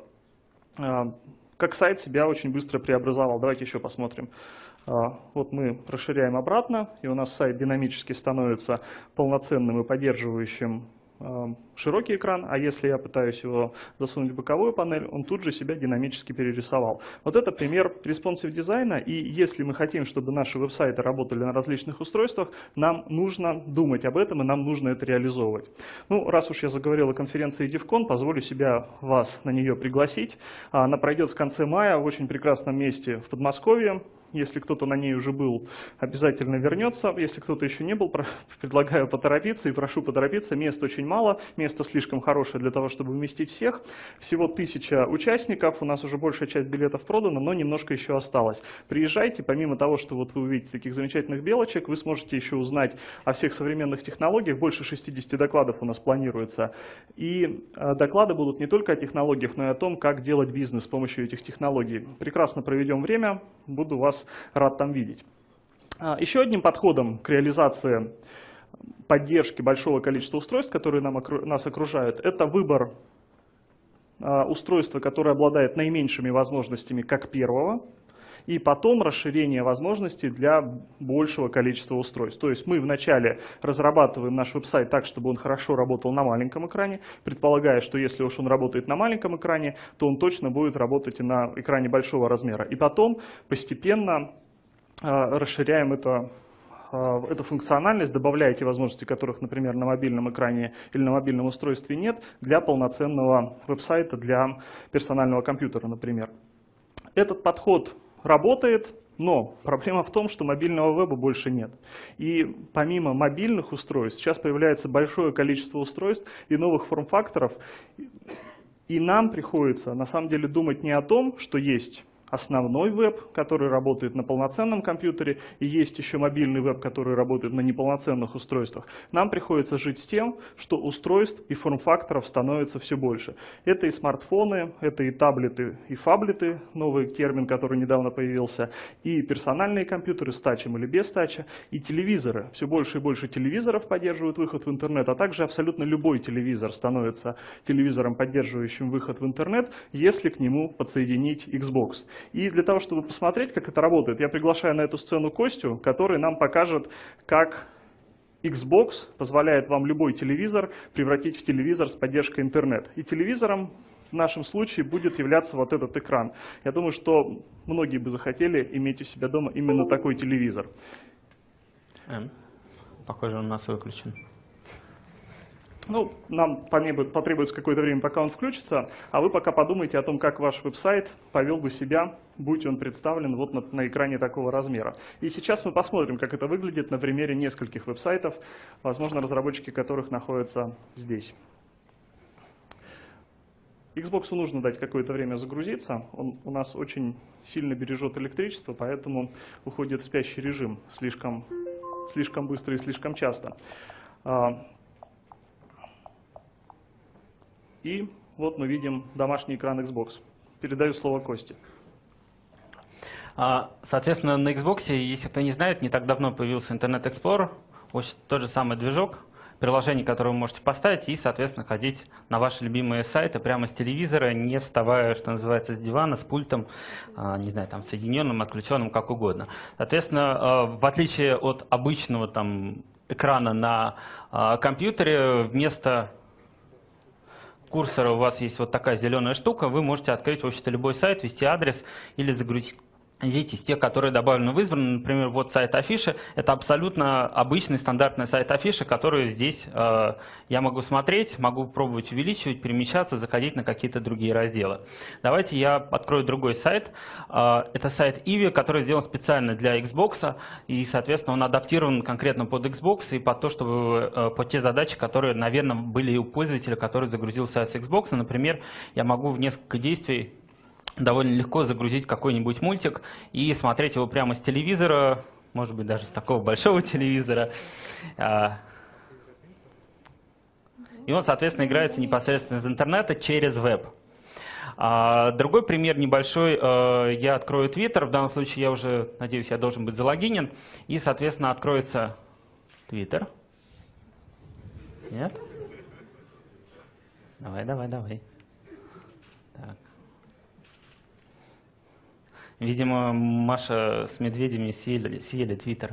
как сайт себя очень быстро преобразовал. Давайте еще посмотрим. Вот мы расширяем обратно, и у нас сайт динамически становится полноценным и поддерживающим широкий экран, а если я пытаюсь его засунуть в боковую панель, он тут же себя динамически перерисовал. Вот это пример responsive дизайна, и если мы хотим, чтобы наши веб-сайты работали на различных устройствах, нам нужно думать об этом, и нам нужно это реализовывать. Ну, раз уж я заговорил о конференции девкон, позволю себя вас на нее пригласить. Она пройдет в конце мая в очень прекрасном месте в Подмосковье. Если кто-то на ней уже был, обязательно вернется. Если кто-то еще не был, предлагаю поторопиться и прошу поторопиться. Мест очень мало, место слишком хорошее для того, чтобы вместить всех. Всего тысяча участников, у нас уже большая часть билетов продана, но немножко еще осталось. Приезжайте, помимо того, что вот вы увидите таких замечательных белочек, вы сможете еще узнать о всех современных технологиях. Больше шестидесяти докладов у нас планируется. И доклады будут не только о технологиях, но и о том, как делать бизнес с помощью этих технологий. Прекрасно проведем время, буду вас рад там видеть. Еще одним подходом к реализации поддержки большого количества устройств, которые нам, нас окружают, это выбор устройства, которое обладает наименьшими возможностями как первого, и потом расширение возможностей для большего количества устройств. То есть мы вначале разрабатываем наш веб-сайт так, чтобы он хорошо работал на маленьком экране, предполагая, что если уж он работает на маленьком экране, то он точно будет работать и на экране большого размера. И потом постепенно э, расширяем это, э, эту функциональность, добавляя те возможности, которых, например, на мобильном экране или на мобильном устройстве нет, для полноценного веб-сайта, для персонального компьютера, например. Этот подход работает, но проблема в том, что мобильного веба больше нет. И помимо мобильных устройств, сейчас появляется большое количество устройств и новых форм-факторов, И нам приходится на самом деле думать не о том, что есть основной веб, который работает на полноценном компьютере, и есть еще мобильный веб, который работает на неполноценных устройствах. Нам приходится жить с тем, что устройств и форм-факторов становится все больше. Это и смартфоны, это и таблеты, и фаблеты, новый термин, который недавно появился, и персональные компьютеры с тачем или без тача, и телевизоры. Все больше и больше телевизоров поддерживают выход в интернет, а также абсолютно любой телевизор становится телевизором, поддерживающим выход в интернет, если к нему подсоединить Xbox. И для того, чтобы посмотреть, как это работает, я приглашаю на эту сцену Костю, который нам покажет, как Xbox позволяет вам любой телевизор превратить в телевизор с поддержкой интернет. И телевизором в нашем случае будет являться вот этот экран. Я думаю, что многие бы захотели иметь у себя дома именно такой телевизор.
Эм, похоже, он у нас выключен.
Ну, нам потребуется какое-то время, пока он включится, а вы пока подумайте о том, как ваш веб-сайт повел бы себя, будь он представлен вот на, на экране такого размера. И сейчас мы посмотрим, как это выглядит на примере нескольких веб-сайтов, возможно, разработчики которых находятся здесь. Xbox нужно дать какое-то время загрузиться, он у нас очень сильно бережет электричество, поэтому уходит в спящий режим слишком, слишком быстро и слишком часто. И вот мы видим домашний экран Xbox. Передаю слово Косте.
Соответственно, на Xbox, если кто не знает, не так давно появился Internet Explorer, тот же самый движок, приложение, которое вы можете поставить и, соответственно, ходить на ваши любимые сайты прямо с телевизора, не вставая, что называется, с дивана, с пультом, не знаю, там, соединенным, отключенным, как угодно. Соответственно, в отличие от обычного там экрана на компьютере, вместо курсора у вас есть вот такая зеленая штука, вы можете открыть, в общем-то, любой сайт, ввести адрес или загрузить из тех, которые добавлены в избранные. Например, вот сайт Афиши. Это абсолютно обычный стандартный сайт Афиши, который здесь э, я могу смотреть, могу пробовать увеличивать, перемещаться, заходить на какие-то другие разделы. Давайте я открою другой сайт. Э, это сайт Иви, который сделан специально для Xbox, и, соответственно, он адаптирован конкретно под Xbox и под то, чтобы, э, под те задачи, которые, наверное, были у пользователя, который загрузил сайт с Xbox. Например, я могу в несколько действий довольно легко загрузить какой-нибудь мультик и смотреть его прямо с телевизора, может быть, даже с такого большого телевизора. И он, соответственно, играется непосредственно из интернета через веб. Другой пример небольшой. Я открою Twitter. В данном случае я уже, надеюсь, я должен быть залогинен. И, соответственно, откроется Twitter. Нет? Давай, давай, давай. Так. Видимо, Маша с медведями съели, съели Твиттер.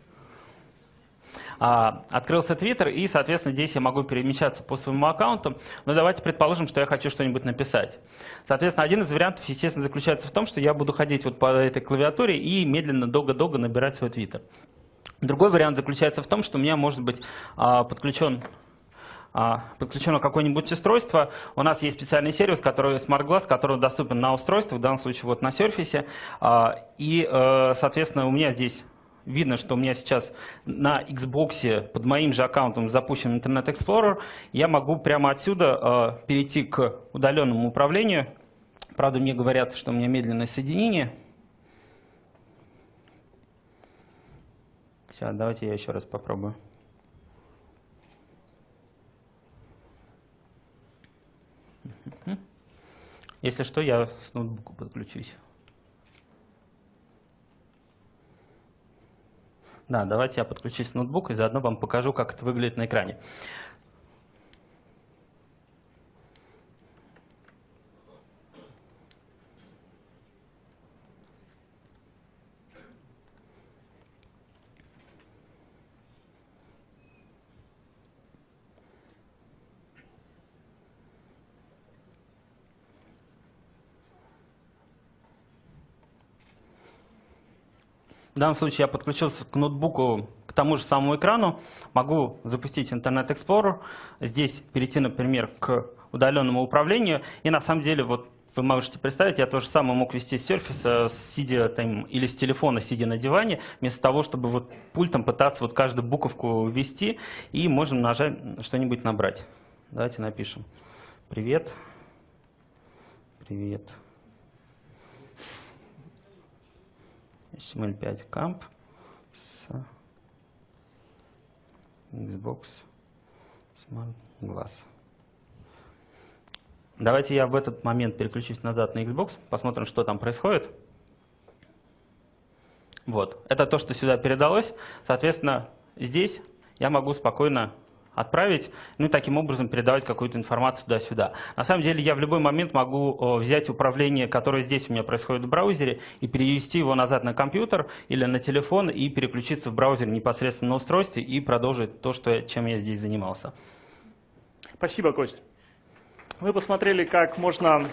А, открылся Твиттер, и, соответственно, здесь я могу перемещаться по своему аккаунту. Но давайте предположим, что я хочу что-нибудь написать. Соответственно, один из вариантов, естественно, заключается в том, что я буду ходить вот по этой клавиатуре и медленно, долго-долго набирать свой Твиттер. Другой вариант заключается в том, что у меня может быть а, подключен... подключено какое-нибудь устройство. У нас есть специальный сервис, который Smart Glass, который доступен на устройстве, в данном случае вот на Surface. И, соответственно, у меня здесь видно, что у меня сейчас на Xbox под моим же аккаунтом запущен Internet Explorer. Я могу прямо отсюда перейти к удаленному управлению. Правда, мне говорят, что у меня медленное соединение. Сейчас, давайте я еще раз попробую. Если что, я с ноутбука подключусь. Да, давайте я подключусь с ноутбука и заодно вам покажу, как это выглядит на экране. В данном случае я подключился к ноутбуку, к тому же самому экрану, могу запустить Internet Explorer, здесь перейти, например, к удаленному управлению, и на самом деле, вот вы можете представить, я то же самое мог вести с Surface, сидя там, или с телефона, сидя на диване, вместо того, чтобы вот пультом пытаться вот каждую буковку ввести, и можем нажать что-нибудь набрать. Давайте напишем «Привет». Привет. эйч ти эм эль пять Camp с Xbox Smart Glass. Давайте я в этот момент переключусь назад на Xbox, посмотрим, что там происходит. Вот, это то, что сюда передалось. Соответственно, здесь я могу спокойно отправить, ну и таким образом передавать какую-то информацию туда-сюда. На самом деле я в любой момент могу взять управление, которое здесь у меня происходит в браузере, и перевести его назад на компьютер или на телефон и переключиться в браузере непосредственно на устройстве и продолжить то, что, чем я здесь занимался.
Спасибо, Кость. Вы посмотрели, как можно,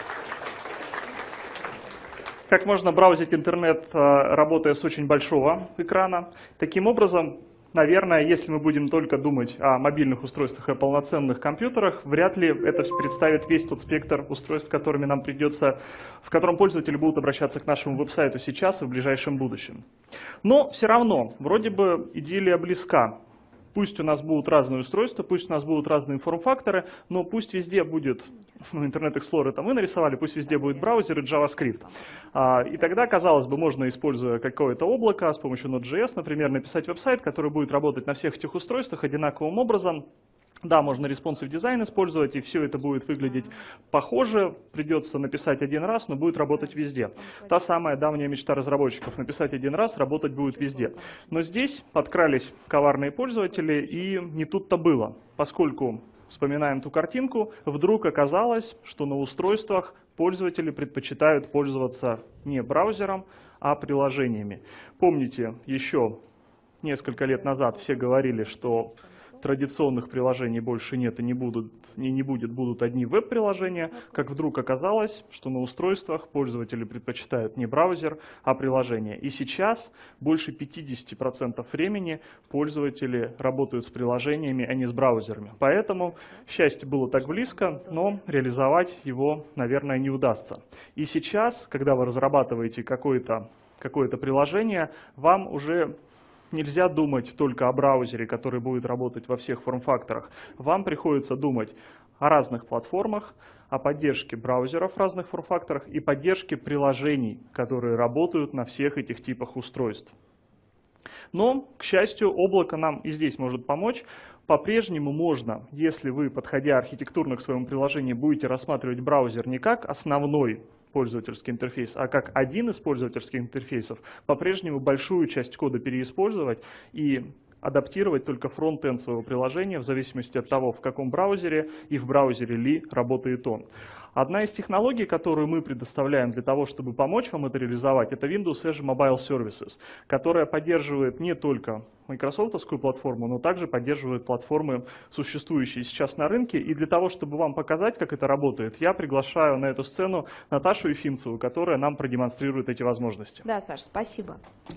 как можно браузить интернет, работая с очень большого экрана. Таким образом, наверное, если мы будем только думать о мобильных устройствах и о полноценных компьютерах, вряд ли это представит весь тот спектр устройств, с которыми нам придется, в котором пользователи будут обращаться к нашему веб-сайту сейчас и в ближайшем будущем. Но все равно, вроде бы идиллия близка. Пусть у нас будут разные устройства, пусть у нас будут разные форм-факторы, но пусть везде будет, ну, Internet Explorer там мы нарисовали, пусть везде будет браузер и JavaScript. А, и тогда, казалось бы, можно, используя какое-то облако, с помощью Node.js, например, написать веб-сайт, который будет работать на всех этих устройствах одинаковым образом. Да, можно responsive дизайн использовать, и все это будет выглядеть похоже. Придется написать один раз, но будет работать везде. Та самая давняя мечта разработчиков — написать один раз, работать будет везде. Но здесь подкрались коварные пользователи, и не тут-то было. Поскольку, вспоминаем ту картинку, вдруг оказалось, что на устройствах пользователи предпочитают пользоваться не браузером, а приложениями. Помните, еще несколько лет назад все говорили, что традиционных приложений больше нет и не, будут, и не будет, будут одни веб-приложения, как вдруг оказалось, что на устройствах пользователи предпочитают не браузер, а приложения. И сейчас больше пятьдесят процентов времени пользователи работают с приложениями, а не с браузерами. Поэтому счастье было так близко, но реализовать его, наверное, не удастся. И сейчас, когда вы разрабатываете какое-то какое-то приложение, вам уже нельзя думать только о браузере, который будет работать во всех форм-факторах. Вам приходится думать о разных платформах, о поддержке браузеров в разных форм-факторах и поддержке приложений, которые работают на всех этих типах устройств. Но, к счастью, облако нам и здесь может помочь. По-прежнему можно, если вы, подходя архитектурно к своему приложению, будете рассматривать браузер не как основной пользовательский интерфейс, а как один из пользовательских интерфейсов, по-прежнему большую часть кода переиспользовать и адаптировать только фронт-энд своего приложения в зависимости от того, в каком браузере и в браузере ли работает он. Одна из технологий, которую мы предоставляем для того, чтобы помочь вам это реализовать, это Windows Azure Mobile Services, которая поддерживает не только майкрософтовскую платформу, но также поддерживает платформы, существующие сейчас на рынке. И для того, чтобы вам показать, как это работает, я приглашаю на эту сцену Наташу Ефимцеву, которая нам продемонстрирует эти возможности.
Да, Саш, спасибо.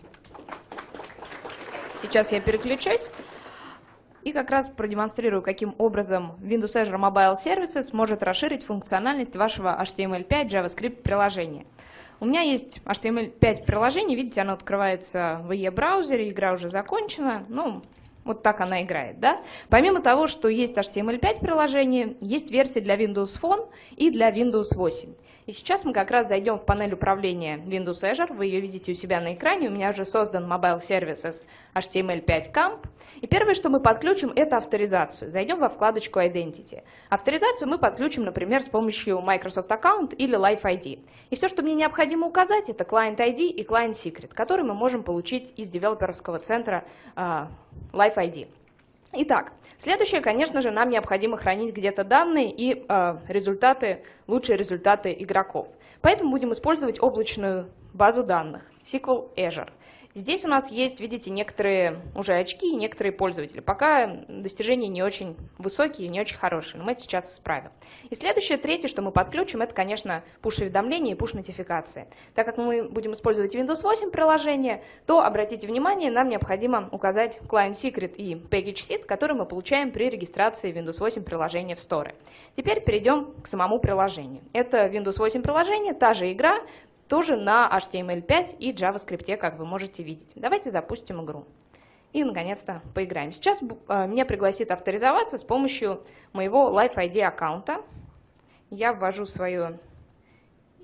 Сейчас я переключусь и как раз продемонстрирую, каким образом Windows Azure Mobile Services может расширить функциональность вашего эйч ти эм эль пять JavaScript приложения. У меня есть эйч ти эм эль пять приложение, видите, оно открывается в и и-браузере, игра уже закончена, ну, вот так она играет, да? Помимо того, что есть эйч ти эм эль пять приложение, есть версии для Windows Phone и для Windows восемь. И сейчас мы как раз зайдем в панель управления Windows Azure, вы ее видите у себя на экране, у меня уже создан Mobile Services эйч ти эм эль пять Camp. И первое, что мы подключим, это авторизацию. Зайдем во вкладочку Identity. Авторизацию мы подключим, например, с помощью Microsoft Account или Live ай ди. И все, что мне необходимо указать, это Client ай ди и Client Secret, который мы можем получить из девелоперского центра uh, Live ай ди. Итак, следующее, конечно же, нам необходимо хранить где-то данные и э, результаты, лучшие результаты игроков. Поэтому будем использовать облачную базу данных эс ку эль Azure. Здесь у нас есть, видите, некоторые уже очки и некоторые пользователи. Пока достижения не очень высокие, не очень хорошие, но мы это сейчас исправим. И следующее, третье, что мы подключим, это, конечно, push-уведомления и push-нотификации. Так как мы будем использовать Windows восемь приложение, то, обратите внимание, нам необходимо указать Client Secret и Package Seed, который мы получаем при регистрации Windows восемь приложения в Store. Теперь перейдем к самому приложению. Это Windows восемь приложение, та же игра, тоже на эйч ти эм эль пять и JavaScript, как вы можете видеть. Давайте запустим игру. И, наконец-то, поиграем. Сейчас э, меня пригласит авторизоваться с помощью моего Live ай ди аккаунта. Я ввожу свое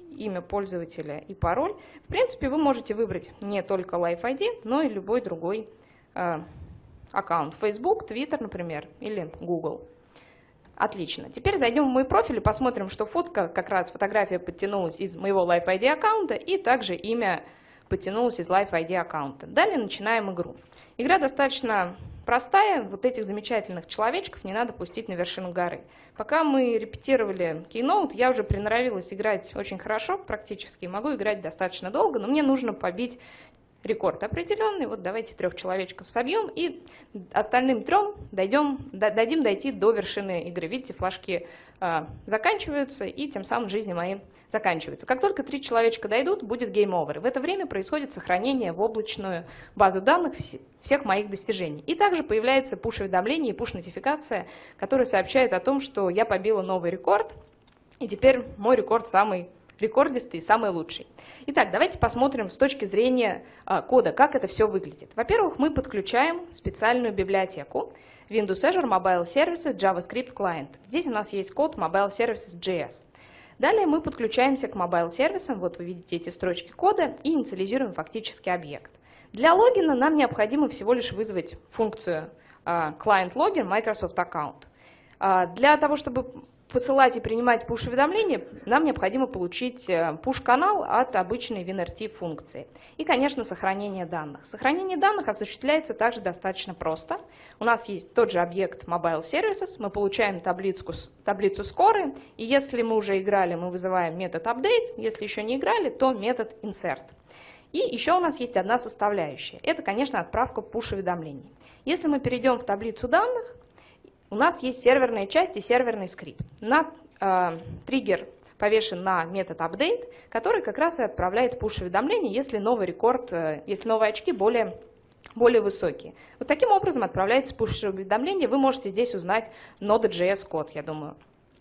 имя пользователя и пароль. В принципе, вы можете выбрать не только Live ай ди, но и любой другой э, аккаунт. Facebook, Twitter, например, или Google. Отлично. Теперь зайдем в мой профиль и посмотрим, что фотка, как раз фотография подтянулась из моего Live ай ди аккаунта, и также имя подтянулось из Live ай ди аккаунта. Далее начинаем игру. Игра достаточно простая, вот этих замечательных человечков не надо пустить на вершину горы. Пока мы репетировали Keynote, я уже приноровилась играть очень хорошо практически, могу играть достаточно долго, но мне нужно побить рекорд определенный. Вот давайте трех человечков собьем и остальным трем дойдем, дадим дойти до вершины игры. Видите, флажки э, заканчиваются, и тем самым жизни мои заканчиваются. Как только три человечка дойдут, будет game over. В это время происходит сохранение в облачную базу данных всех моих достижений. И также появляется пуш-уведомление и пуш-нотификация, которая сообщает о том, что я побила новый рекорд, и теперь мой рекорд самый рекордистый и самый лучший. Итак, давайте посмотрим с точки зрения а, кода, как это все выглядит. Во-первых, мы подключаем специальную библиотеку Windows Azure Mobile Services JavaScript Client. Здесь у нас есть код Mobile Services джей эс. Далее мы подключаемся к Mobile сервисам, вот вы видите эти строчки кода, и инициализируем фактически объект. Для логина нам необходимо всего лишь вызвать функцию а, Client Login Microsoft Account. А, для того, чтобы посылать и принимать пуш-уведомления, нам необходимо получить пуш-канал от обычной WinRT функции. И, конечно, сохранение данных. Сохранение данных осуществляется также достаточно просто. У нас есть тот же объект Mobile Services, мы получаем таблицу, таблицу скоры, и если мы уже играли, мы вызываем метод update, если еще не играли, то метод insert. И еще у нас есть одна составляющая. Это, конечно, отправка пуш-уведомлений. Если мы перейдем в таблицу данных, у нас есть серверная часть и серверный скрипт. На, э, триггер повешен на метод update, который как раз и отправляет пуш-уведомление, если новый рекорд, э, если новые очки более, более высокие. Вот таким образом отправляется пуш-уведомление. Вы можете здесь узнать Node.js код, я думаю.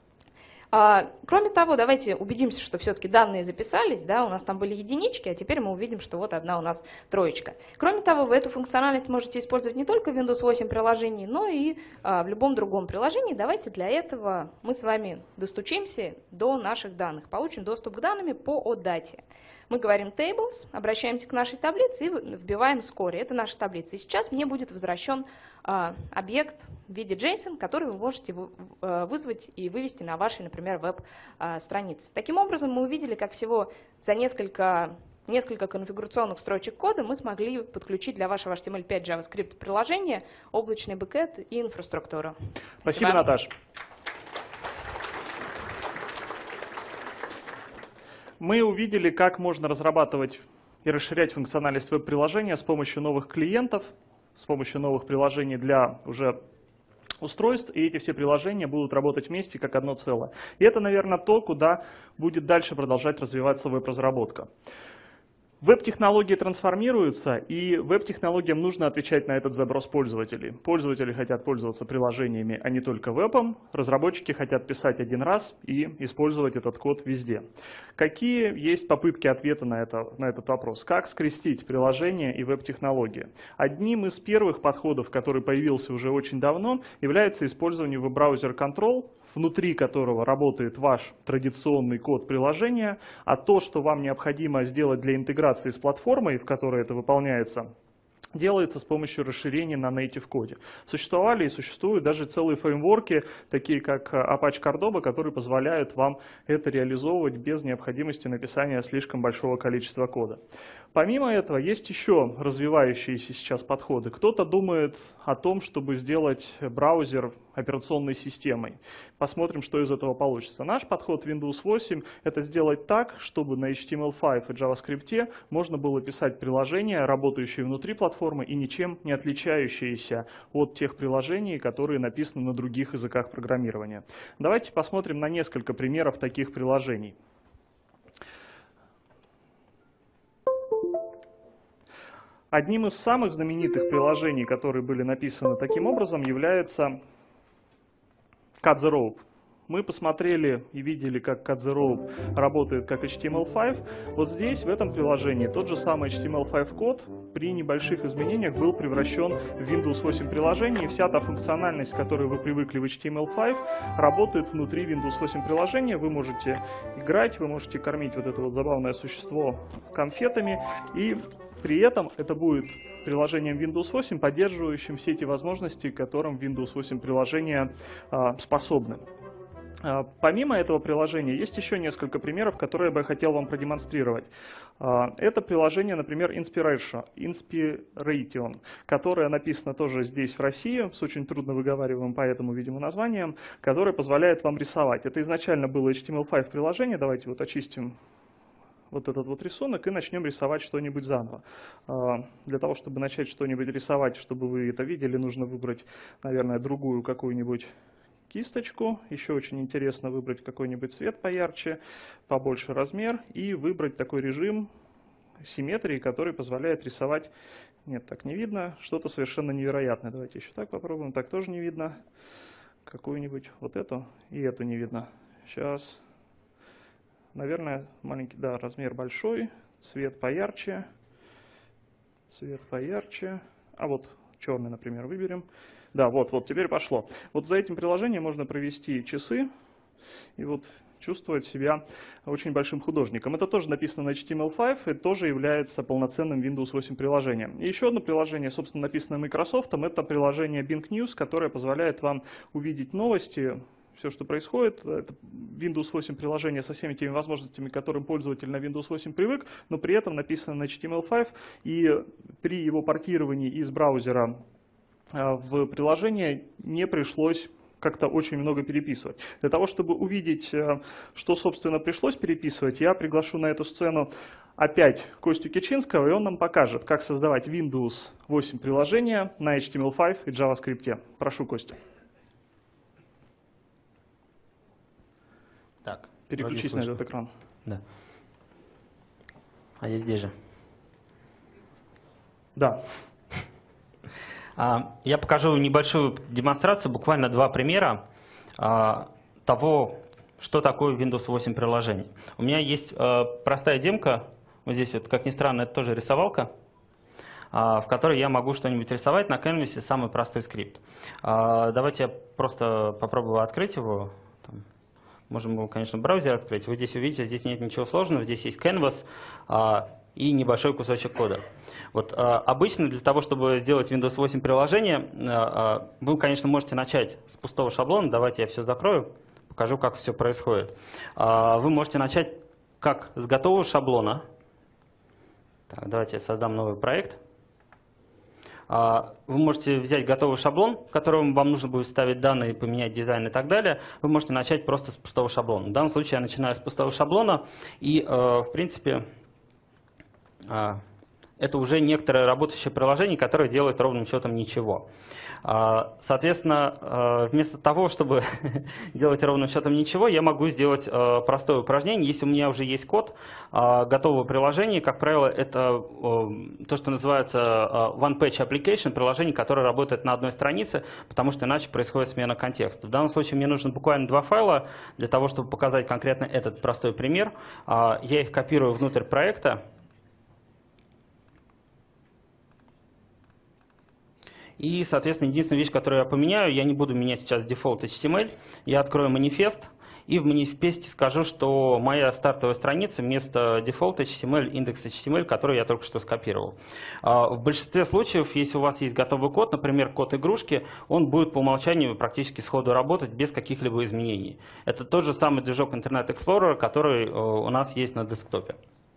А, кроме того, давайте убедимся, что все-таки данные записались, да, у нас там были единички, а теперь мы увидим, что вот одна у нас троечка. Кроме того, вы эту функциональность можете использовать не только в Windows восемь приложении, но и а, в любом другом приложении. Давайте для этого мы с вами достучимся до наших данных, получим доступ к данным по OData. Мы говорим tables, обращаемся к нашей таблице и вбиваем score. Это наша таблица. И сейчас мне будет возвращен а, объект в виде JSON, который вы можете вы, а, вызвать и вывести на вашей, например, веб-странице. Таким образом, мы увидели, как всего за несколько, несколько конфигурационных строчек кода мы смогли подключить для вашего эйч ти эм эль пять JavaScript приложения облачный бэкэнд и инфраструктуру.
Спасибо, Спасибо. Наташа. Мы увидели, как можно разрабатывать и расширять функциональность веб-приложения с помощью новых клиентов, с помощью новых приложений для уже устройств, и эти все приложения будут работать вместе как одно целое. И это, наверное, то, куда будет дальше продолжать развиваться веб-разработка. Веб-технологии трансформируются, и веб-технологиям нужно отвечать на этот запрос пользователей. Пользователи хотят пользоваться приложениями, а не только вебом. Разработчики хотят писать один раз и использовать этот код везде. Какие есть попытки ответа на, это, на этот вопрос? Как скрестить приложения и веб-технологии? Одним из первых подходов, который появился уже очень давно, является использование веб-браузер Control, внутри которого работает ваш традиционный код приложения, а то, что вам необходимо сделать для интеграции с платформой, в которой это выполняется, делается с помощью расширения на native коде. Существовали и существуют даже целые фреймворки, такие как Apache Cordoba, которые позволяют вам это реализовывать без необходимости написания слишком большого количества кода. Помимо этого, есть еще развивающиеся сейчас подходы. Кто-то думает о том, чтобы сделать браузер операционной системой. Посмотрим, что из этого получится. Наш подход Windows восемь – это сделать так, чтобы на эйч ти эм эл пять и JavaScript можно было писать приложения, работающие внутри платформы и ничем не отличающиеся от тех приложений, которые написаны на других языках программирования. Давайте посмотрим на несколько примеров таких приложений. Одним из самых знаменитых приложений, которые были написаны таким образом, является Cut the Rope. мы посмотрели и видели, как Cut the Rope работает как эйч ти эм эл пять. Вот здесь, в этом приложении, тот же самый эйч ти эм эл пять код при небольших изменениях был превращен в Windows восемь приложение, и вся та функциональность, к которой вы привыкли в эйч ти эм эл пять, работает внутри Windows восемь приложения. Вы можете играть, вы можете кормить вот это вот забавное существо конфетами, и при этом это будет приложением Windows восемь, поддерживающим все те возможности, к которым Windows восемь приложения а, способны. А, помимо этого приложения есть еще несколько примеров, которые я бы хотел вам продемонстрировать. А, это приложение, например, Inspiration, Inspiration, которое написано тоже здесь, в России, с очень трудно выговариваемым поэтому, видимо, названием, которое позволяет вам рисовать. Это изначально было эйч ти эм эл пять приложение, давайте вот очистим вот этот вот рисунок и начнем рисовать что-нибудь заново. Для того, чтобы начать что-нибудь рисовать, чтобы вы это видели, нужно выбрать, наверное, другую какую-нибудь кисточку. Еще очень интересно выбрать какой-нибудь цвет поярче, побольше размер и выбрать такой режим симметрии, который позволяет рисовать, нет, так не видно, что-то совершенно невероятное. Давайте еще так попробуем, так тоже не видно. Какую-нибудь вот эту и эту не видно. Сейчас... Наверное, маленький, да, размер большой, цвет поярче, цвет поярче, а вот черный, например, выберем. Да, вот, вот, теперь пошло. Вот за этим приложением можно провести часы и вот чувствовать себя очень большим художником. Это тоже написано на эйч ти эм эл пять и тоже является полноценным Windows восемь приложением. И еще одно приложение, собственно, написанное Microsoft, это приложение Bing News, которое позволяет вам увидеть новости, все, что происходит. Это Windows восемь приложение со всеми теми возможностями, к которым пользователь на Windows восемь привык, но при этом написано на эйч ти эм эл пять, и при его портировании из браузера в приложение не пришлось как-то очень много переписывать. Для того, чтобы увидеть, что, собственно, пришлось переписывать, я приглашу на эту сцену опять Костю Кичинского, и он нам покажет, как создавать Windows восемь приложения на эйч ти эм эл пять и JavaScript. Прошу, Костя.
Так,
переключись на этот экран.
Да. А я здесь же.
Да.
Я покажу небольшую демонстрацию, буквально два примера того, что такое Windows восемь приложение. У меня есть простая демка, вот здесь вот, как ни странно, это тоже рисовалка, в которой я могу что-нибудь рисовать на Canvas, самый простой скрипт. Давайте я просто попробую открыть его. Можем его, конечно, в браузере открыть. Вы здесь увидите, здесь нет ничего сложного, здесь есть Canvas а, и небольшой кусочек кода. Вот, а, обычно для того, чтобы сделать Windows восемь приложение, а, а, вы, конечно, можете начать с пустого шаблона. Давайте я все закрою, покажу, как все происходит. А, вы можете начать как с готового шаблона. Так, давайте я создам новый проект. Вы можете взять готовый шаблон, в котором вам нужно будет вставить данные, поменять дизайн и так далее. Вы можете начать просто с пустого шаблона. В данном случае я начинаю с пустого шаблона, и, в принципе, это уже некоторое работающее приложение, которое делает ровным счетом ничего. Соответственно, вместо того, чтобы делать ровным счетом ничего, я могу сделать простое упражнение. Если у меня уже есть код готового приложения, как правило, это то, что называется one-page application, приложение, которое работает на одной странице, потому что иначе происходит смена контекста. В данном случае мне нужно буквально два файла для того, чтобы показать конкретно этот простой пример. Я их копирую внутрь проекта. И, соответственно, единственная вещь, которую я поменяю, я не буду менять сейчас дефолт эйч ти эм эль, я открою манифест, и в манифесте скажу, что моя стартовая страница вместо дефолт эйч ти эм эль, индекс эйч ти эм эль, который я только что скопировал. В большинстве случаев, если у вас есть готовый код, например, код игрушки, он будет по умолчанию практически сходу работать без каких-либо изменений. Это тот же самый движок Internet Explorer, который у нас есть на десктопе.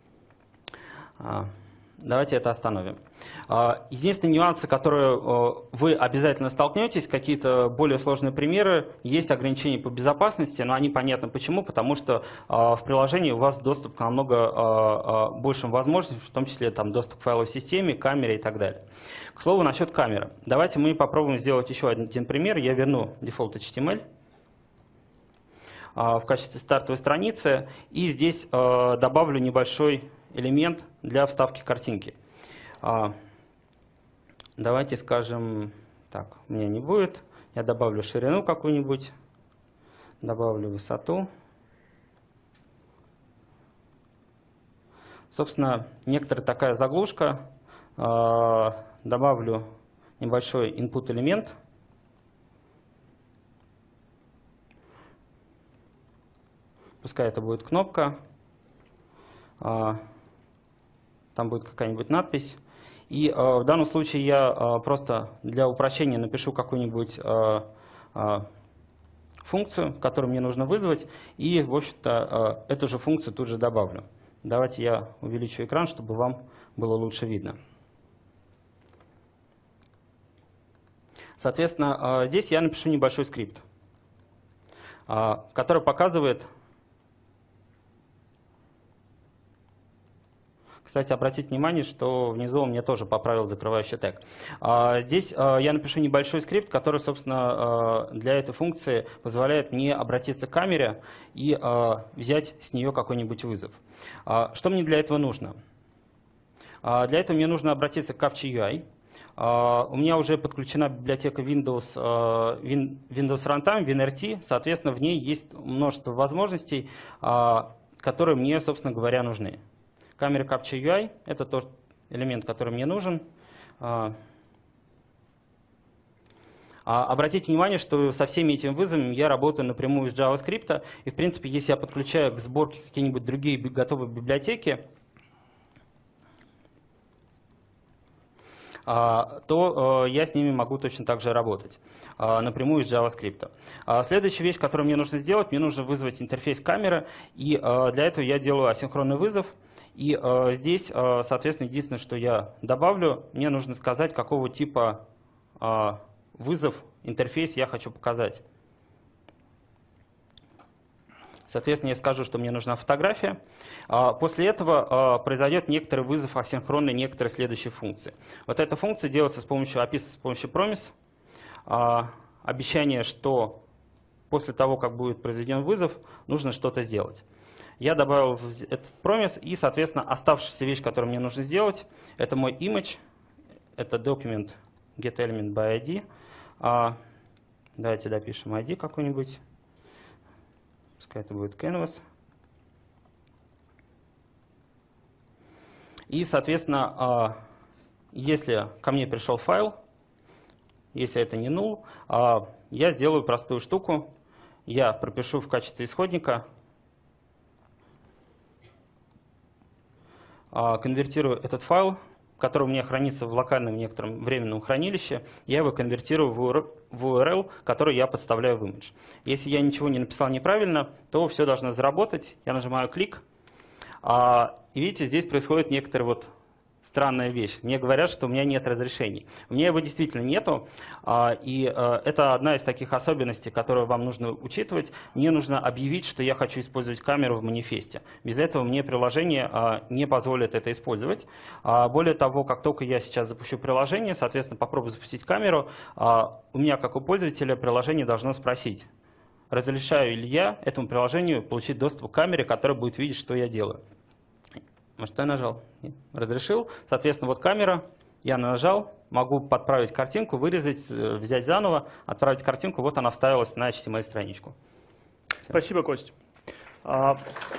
Давайте это остановим. Единственные нюансы, которые вы обязательно столкнетесь, какие-то более сложные примеры, есть ограничения по безопасности, но они понятны почему, потому что в приложении у вас доступ к намного большим возможностям, в том числе там, доступ к файловой системе, камере и так далее. К слову, насчет камеры. Давайте мы попробуем сделать еще один пример. Я верну дефолт эйч ти эм эль в качестве стартовой страницы и здесь добавлю небольшой элемент для вставки картинки. Давайте скажем, так, у меня не будет, я добавлю ширину какую-нибудь, Добавлю высоту. Собственно, некоторая такая заглушка. Добавлю небольшой input элемент. Пускай это будет кнопка. Там будет какая-нибудь надпись. И в данном случае я просто для упрощения напишу какую-нибудь функцию, которую мне нужно вызвать. И, в общем-то, эту же функцию тут же добавлю. Давайте я увеличу экран, чтобы вам было лучше видно. Соответственно, здесь я напишу небольшой скрипт, который показывает... Кстати, обратите внимание, что внизу он мне тоже поправил закрывающий тег. Здесь я напишу небольшой скрипт, который, собственно, для этой функции позволяет мне обратиться к камере и взять с нее какой-нибудь вызов. Что мне для этого нужно? Для этого мне нужно обратиться к Captcha ю ай. У меня уже подключена библиотека Windows, Windows Runtime, WinRT. Соответственно, в ней есть множество возможностей, которые мне, собственно говоря, нужны. Камера Captcha ю ай — это тот элемент, который мне нужен. Обратите внимание, что со всеми этими вызовами я работаю напрямую из JavaScript. И, в принципе, если я подключаю к сборке какие-нибудь другие готовые библиотеки, то я с ними могу точно так же работать напрямую из JavaScript. Следующая вещь, которую мне нужно сделать, мне нужно вызвать интерфейс камеры. И для этого я делаю асинхронный вызов. И э, здесь, э, соответственно, единственное, что я добавлю, мне нужно сказать, какого типа э, вызов, интерфейс я хочу показать. Соответственно, я скажу, что мне нужна фотография. Э, после этого э, произойдет некоторый вызов асинхронной некоторой следующей функции. Вот эта функция делается с помощью, описывается с помощью promise. Э, обещание, что после того, как будет произведен вызов, нужно что-то сделать. Я добавил этот promise, и, соответственно, оставшаяся вещь, которую мне нужно сделать, это мой image, это document getElement by ай ди. А, давайте допишем ай ди какой-нибудь. Пускай это будет canvas. И, соответственно, а, если ко мне пришел файл, если это не null, а, я сделаю простую штуку. Я пропишу в качестве исходника, конвертирую этот файл, который у меня хранится в локальном некотором временном хранилище, я его конвертирую в ю ар эл, который я подставляю в image. Если я ничего не написал неправильно, то все должно заработать. Я нажимаю клик, и видите, здесь происходит некоторая вот странная вещь. Мне говорят, что у меня нет разрешений. У меня его действительно нету, и это одна из таких особенностей, которые вам нужно учитывать. Мне нужно объявить, что я хочу использовать камеру в манифесте. Без этого мне приложение не позволит это использовать. Более того, как только я сейчас запущу приложение, соответственно, попробую запустить камеру, у меня, как у пользователя, приложение должно спросить, разрешаю ли я этому приложению получить доступ к камере, которая будет видеть, что я делаю. Что я нажал? Разрешил. Соответственно, вот камера. Я нажал. Могу подправить картинку, вырезать, взять заново, отправить картинку. Вот она вставилась на эйч ти эм эль-страничку.
Спасибо, Кость. А,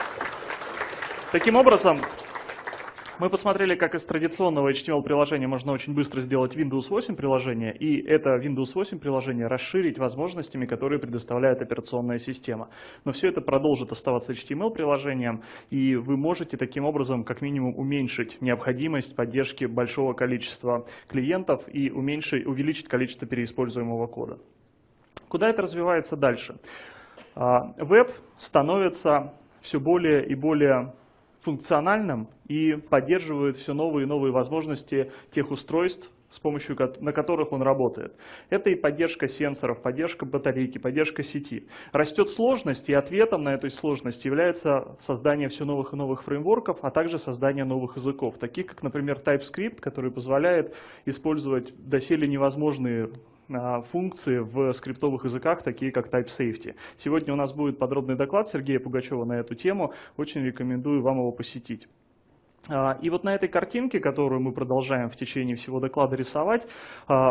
таким образом, мы посмотрели, как из традиционного эйч ти эм эль-приложения можно очень быстро сделать Windows восемь приложение, и это Windows восемь приложение расширить возможностями, которые предоставляет операционная система. Но все это продолжит оставаться эйч ти эм эль-приложением, и вы можете таким образом как минимум уменьшить необходимость поддержки большого количества клиентов и уменьшить, увеличить количество переиспользуемого кода. Куда это развивается дальше? Веб становится все более и более функциональным и поддерживает все новые и новые возможности тех устройств, с помощью на которых он работает. Это и поддержка сенсоров, поддержка батарейки, поддержка сети. Растет сложность, и ответом на эту сложность является создание все новых и новых фреймворков, а также создание новых языков, таких как, например, TypeScript, который позволяет использовать доселе невозможные функции в скриптовых языках, такие как TypeSafety. Сегодня у нас будет подробный доклад Сергея Пугачева на эту тему. Очень рекомендую вам его посетить. И вот на этой картинке, которую мы продолжаем в течение всего доклада рисовать,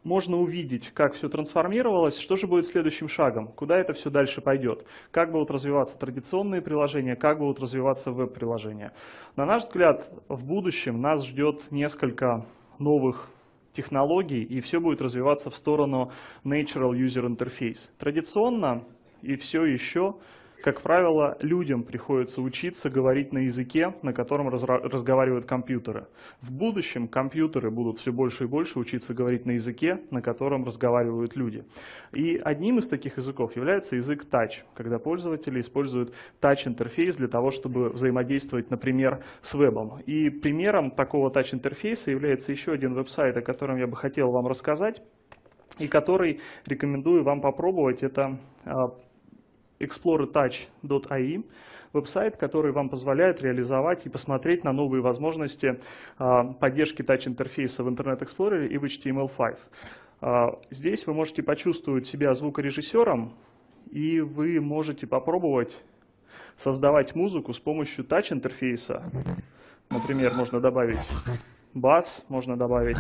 можно увидеть, как все трансформировалось, что же будет следующим шагом, куда это все дальше пойдет, как будут развиваться традиционные приложения, как будут развиваться веб-приложения. На наш взгляд, в будущем нас ждет несколько новых технологий, и все будет развиваться в сторону Natural User Interface. Традиционно и все еще, как правило, людям приходится учиться говорить на языке, на котором разговаривают компьютеры. В будущем компьютеры будут все больше и больше учиться говорить на языке, на котором разговаривают люди. И одним из таких языков является язык Touch, когда пользователи используют Touch-интерфейс для того, чтобы взаимодействовать, например, с вебом. И примером такого Touch-интерфейса является еще один веб-сайт, о котором я бы хотел вам рассказать, и который рекомендую вам попробовать. Это эксплорер тач точка ай и, веб-сайт, который вам позволяет реализовать и посмотреть на новые возможности поддержки тач-интерфейса в Internet Explorer и в эйч ти эм эл пять. Здесь вы можете почувствовать себя звукорежиссером, и вы можете попробовать создавать музыку с помощью тач-интерфейса. Например, можно добавить бас, можно добавить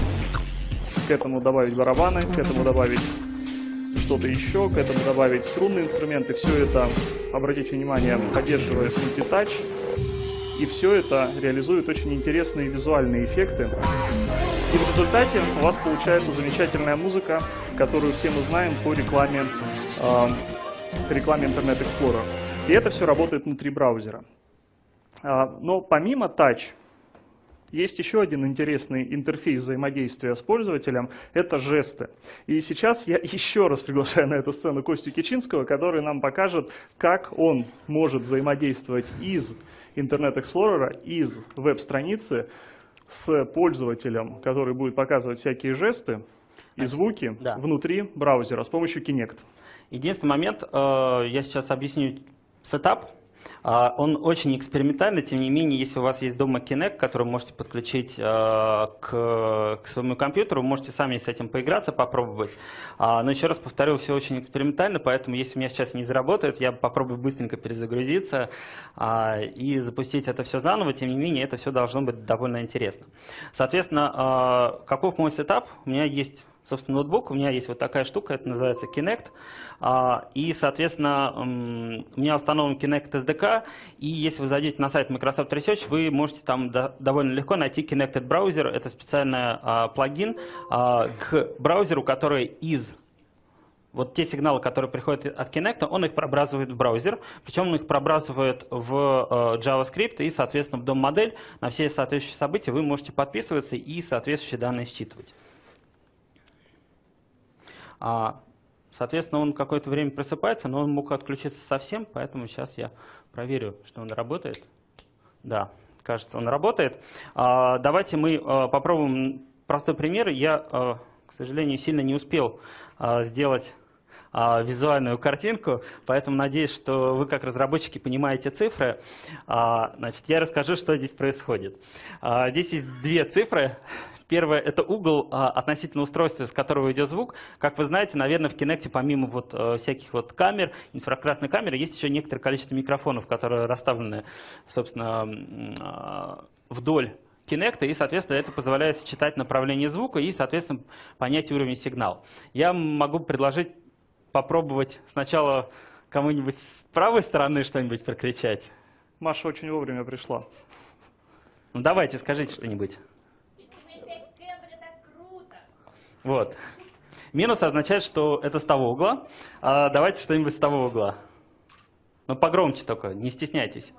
к этому добавить барабаны, к этому добавить что-то еще, к этому добавить струнные инструменты. Все это, обратите внимание, поддерживает мультитач, и все это реализует очень интересные визуальные эффекты. И в результате у вас получается замечательная музыка, которую все мы знаем по рекламе, э, рекламе Internet Explorer. И это все работает внутри браузера. А, но помимо Touch, есть еще один интересный интерфейс взаимодействия с пользователем – это жесты. И сейчас я еще раз приглашаю на эту сцену Костю Кичинского, который нам покажет, как он может взаимодействовать из Internet Explorer, из веб-страницы с пользователем, который будет показывать всякие жесты и звуки да. внутри браузера с помощью Kinect.
Единственный момент, я сейчас объясню сетап. Он очень экспериментальный, тем не менее, если у вас есть дома Kinect, который вы можете подключить к, к своему компьютеру, вы можете сами с этим поиграться, попробовать. Но еще раз повторю, все очень экспериментально, поэтому если у меня сейчас не заработает, я попробую быстренько перезагрузиться и запустить это все заново, тем не менее, это все должно быть довольно интересно. Соответственно, каков мой сетап? У меня есть... Собственно, ноутбук, у меня есть вот такая штука, это называется Kinect, и, соответственно, у меня установлен Kinect эс ди кей, и если вы зайдете на сайт Microsoft Research, вы можете там довольно легко найти Kinected Browser, это специальный плагин к браузеру, который из... Вот те сигналы, которые приходят от Kinect, он их пробрасывает в браузер, причем он их пробрасывает в JavaScript, и, соответственно, в дом-модель на все соответствующие события вы можете подписываться и соответствующие данные считывать. Соответственно, он какое-то время просыпается, но он мог отключиться совсем, поэтому сейчас я проверю, что он работает. Да, кажется, он работает. Давайте мы попробуем простой пример. Я, к сожалению, сильно не успел сделать визуальную картинку, поэтому надеюсь, что вы как разработчики понимаете цифры. Значит, я расскажу, что здесь происходит. Здесь есть две цифры. Первое – это угол а, относительно устройства, с которого идет звук. Как вы знаете, наверное, в Kinect помимо вот, а, всяких вот камер, инфракрасной камеры, есть еще некоторое количество микрофонов, которые расставлены, собственно, а, вдоль Kinect, и, соответственно, это позволяет считать направление звука и, соответственно, понять уровень сигнала. Я могу предложить попробовать сначала кому-нибудь с правой стороны что-нибудь прокричать.
Маша очень вовремя пришла.
Ну, давайте, скажите что-нибудь. Вот. Минус означает, что это с того угла. А давайте что-нибудь с того угла. Ну, погромче только, не стесняйтесь.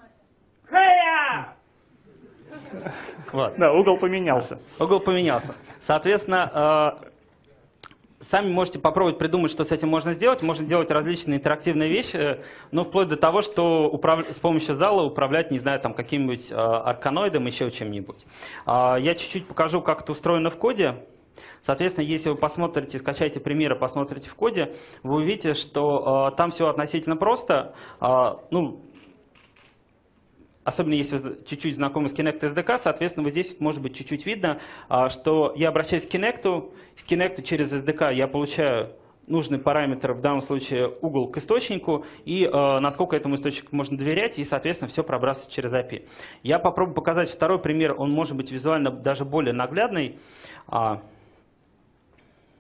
Вот.
Да, угол поменялся.
Угол поменялся. Соответственно, сами можете попробовать придумать, что с этим можно сделать. Можно делать различные интерактивные вещи, но вплоть до того, что управ... с помощью зала управлять, не знаю, там каким-нибудь арканоидом, еще чем-нибудь. Я чуть-чуть покажу, как это устроено в коде. Соответственно, если вы посмотрите, скачаете примеры, посмотрите в коде, вы увидите, что э, там все относительно просто. Э, ну, особенно если вы чуть-чуть знакомы с Kinect эс ди кей, соответственно, вот здесь может быть чуть-чуть видно, э, что я обращаюсь к Kinect, к Kinect через эс ди кей я получаю нужный параметр, в данном случае угол к источнику, и э, насколько этому источнику можно доверять, и, соответственно, все пробрасывать через эй пи ай. Я попробую показать второй пример, он может быть визуально даже более наглядный.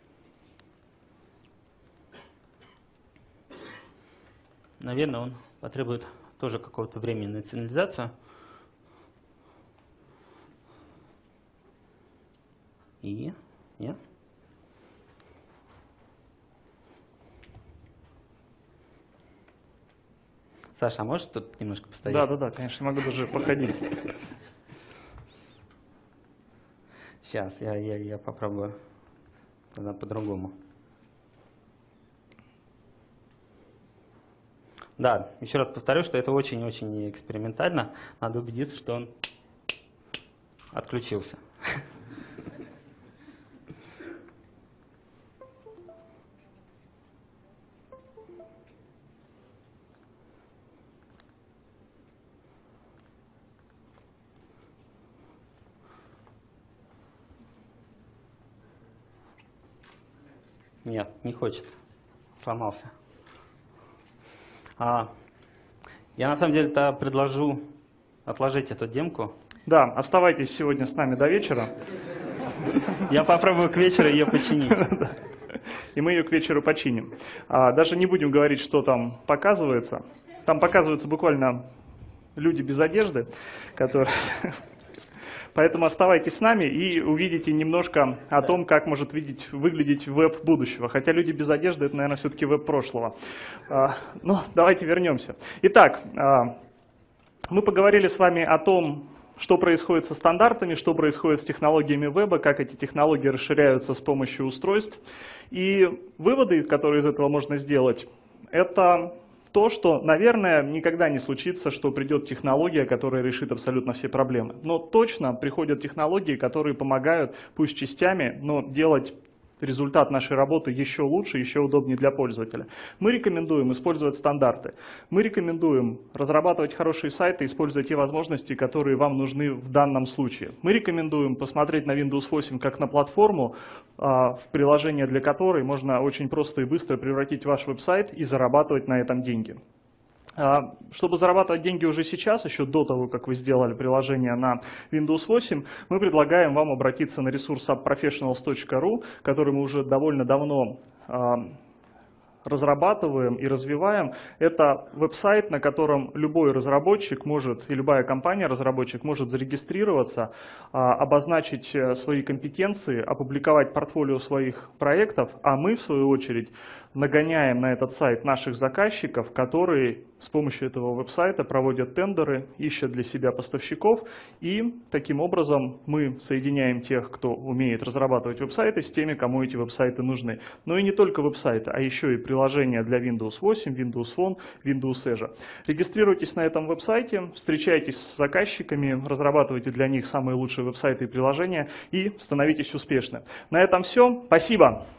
наверное, он потребует тоже какого-то времени на инициализацию. И... Нет? Саша, а можешь тут немножко постоять?
Да, да, да, конечно, могу даже походить.
Сейчас, я, я, я попробую тогда по-другому. Да, еще раз повторю, что это очень-очень экспериментально. Надо убедиться, что он отключился. Нет, не хочет. Сломался. А, я на самом деле-то предложу отложить эту демку.
Да, оставайтесь сегодня с нами до вечера.
Я попробую к вечеру ее починить.
И мы ее к вечеру починим. А, даже не будем говорить, что там показывается. Там показываются буквально люди без одежды, которые... Поэтому оставайтесь с нами и увидите немножко о том, как может видеть, выглядеть веб будущего. Хотя люди без одежды — это, наверное, все-таки веб прошлого. А, ну, давайте вернемся. Итак, а, мы поговорили с вами о том, что происходит со стандартами, что происходит с технологиями веба, как эти технологии расширяются с помощью устройств. И выводы, которые из этого можно сделать, это... то, что, наверное, никогда не случится, что придет технология, которая решит абсолютно все проблемы. Но точно приходят технологии, которые помогают, пусть частями, но делать результат нашей работы еще лучше, еще удобнее для пользователя. Мы рекомендуем использовать стандарты. Мы рекомендуем разрабатывать хорошие сайты, используя те возможности, которые вам нужны в данном случае. Мы рекомендуем посмотреть на Windows восемь как на платформу, в приложение для которой можно очень просто и быстро превратить ваш веб-сайт и зарабатывать на этом деньги. Чтобы зарабатывать деньги уже сейчас, еще до того, как вы сделали приложение на Windows восемь, мы предлагаем вам обратиться на ресурс appprofessionals точка ру, который мы уже довольно давно разрабатываем и развиваем. Это веб-сайт, на котором любой разработчик может, и любая компания-разработчик может зарегистрироваться, обозначить свои компетенции, опубликовать портфолио своих проектов, а мы, в свою очередь, нагоняем на этот сайт наших заказчиков, которые с помощью этого веб-сайта проводят тендеры, ищут для себя поставщиков, и таким образом мы соединяем тех, кто умеет разрабатывать веб-сайты, с теми, кому эти веб-сайты нужны. Но и не только веб-сайты, а еще и приложения для Windows восемь, Windows Phone, Windows Edge. Регистрируйтесь на этом веб-сайте, встречайтесь с заказчиками, разрабатывайте для них самые лучшие веб-сайты и приложения и становитесь успешны. На этом все. Спасибо!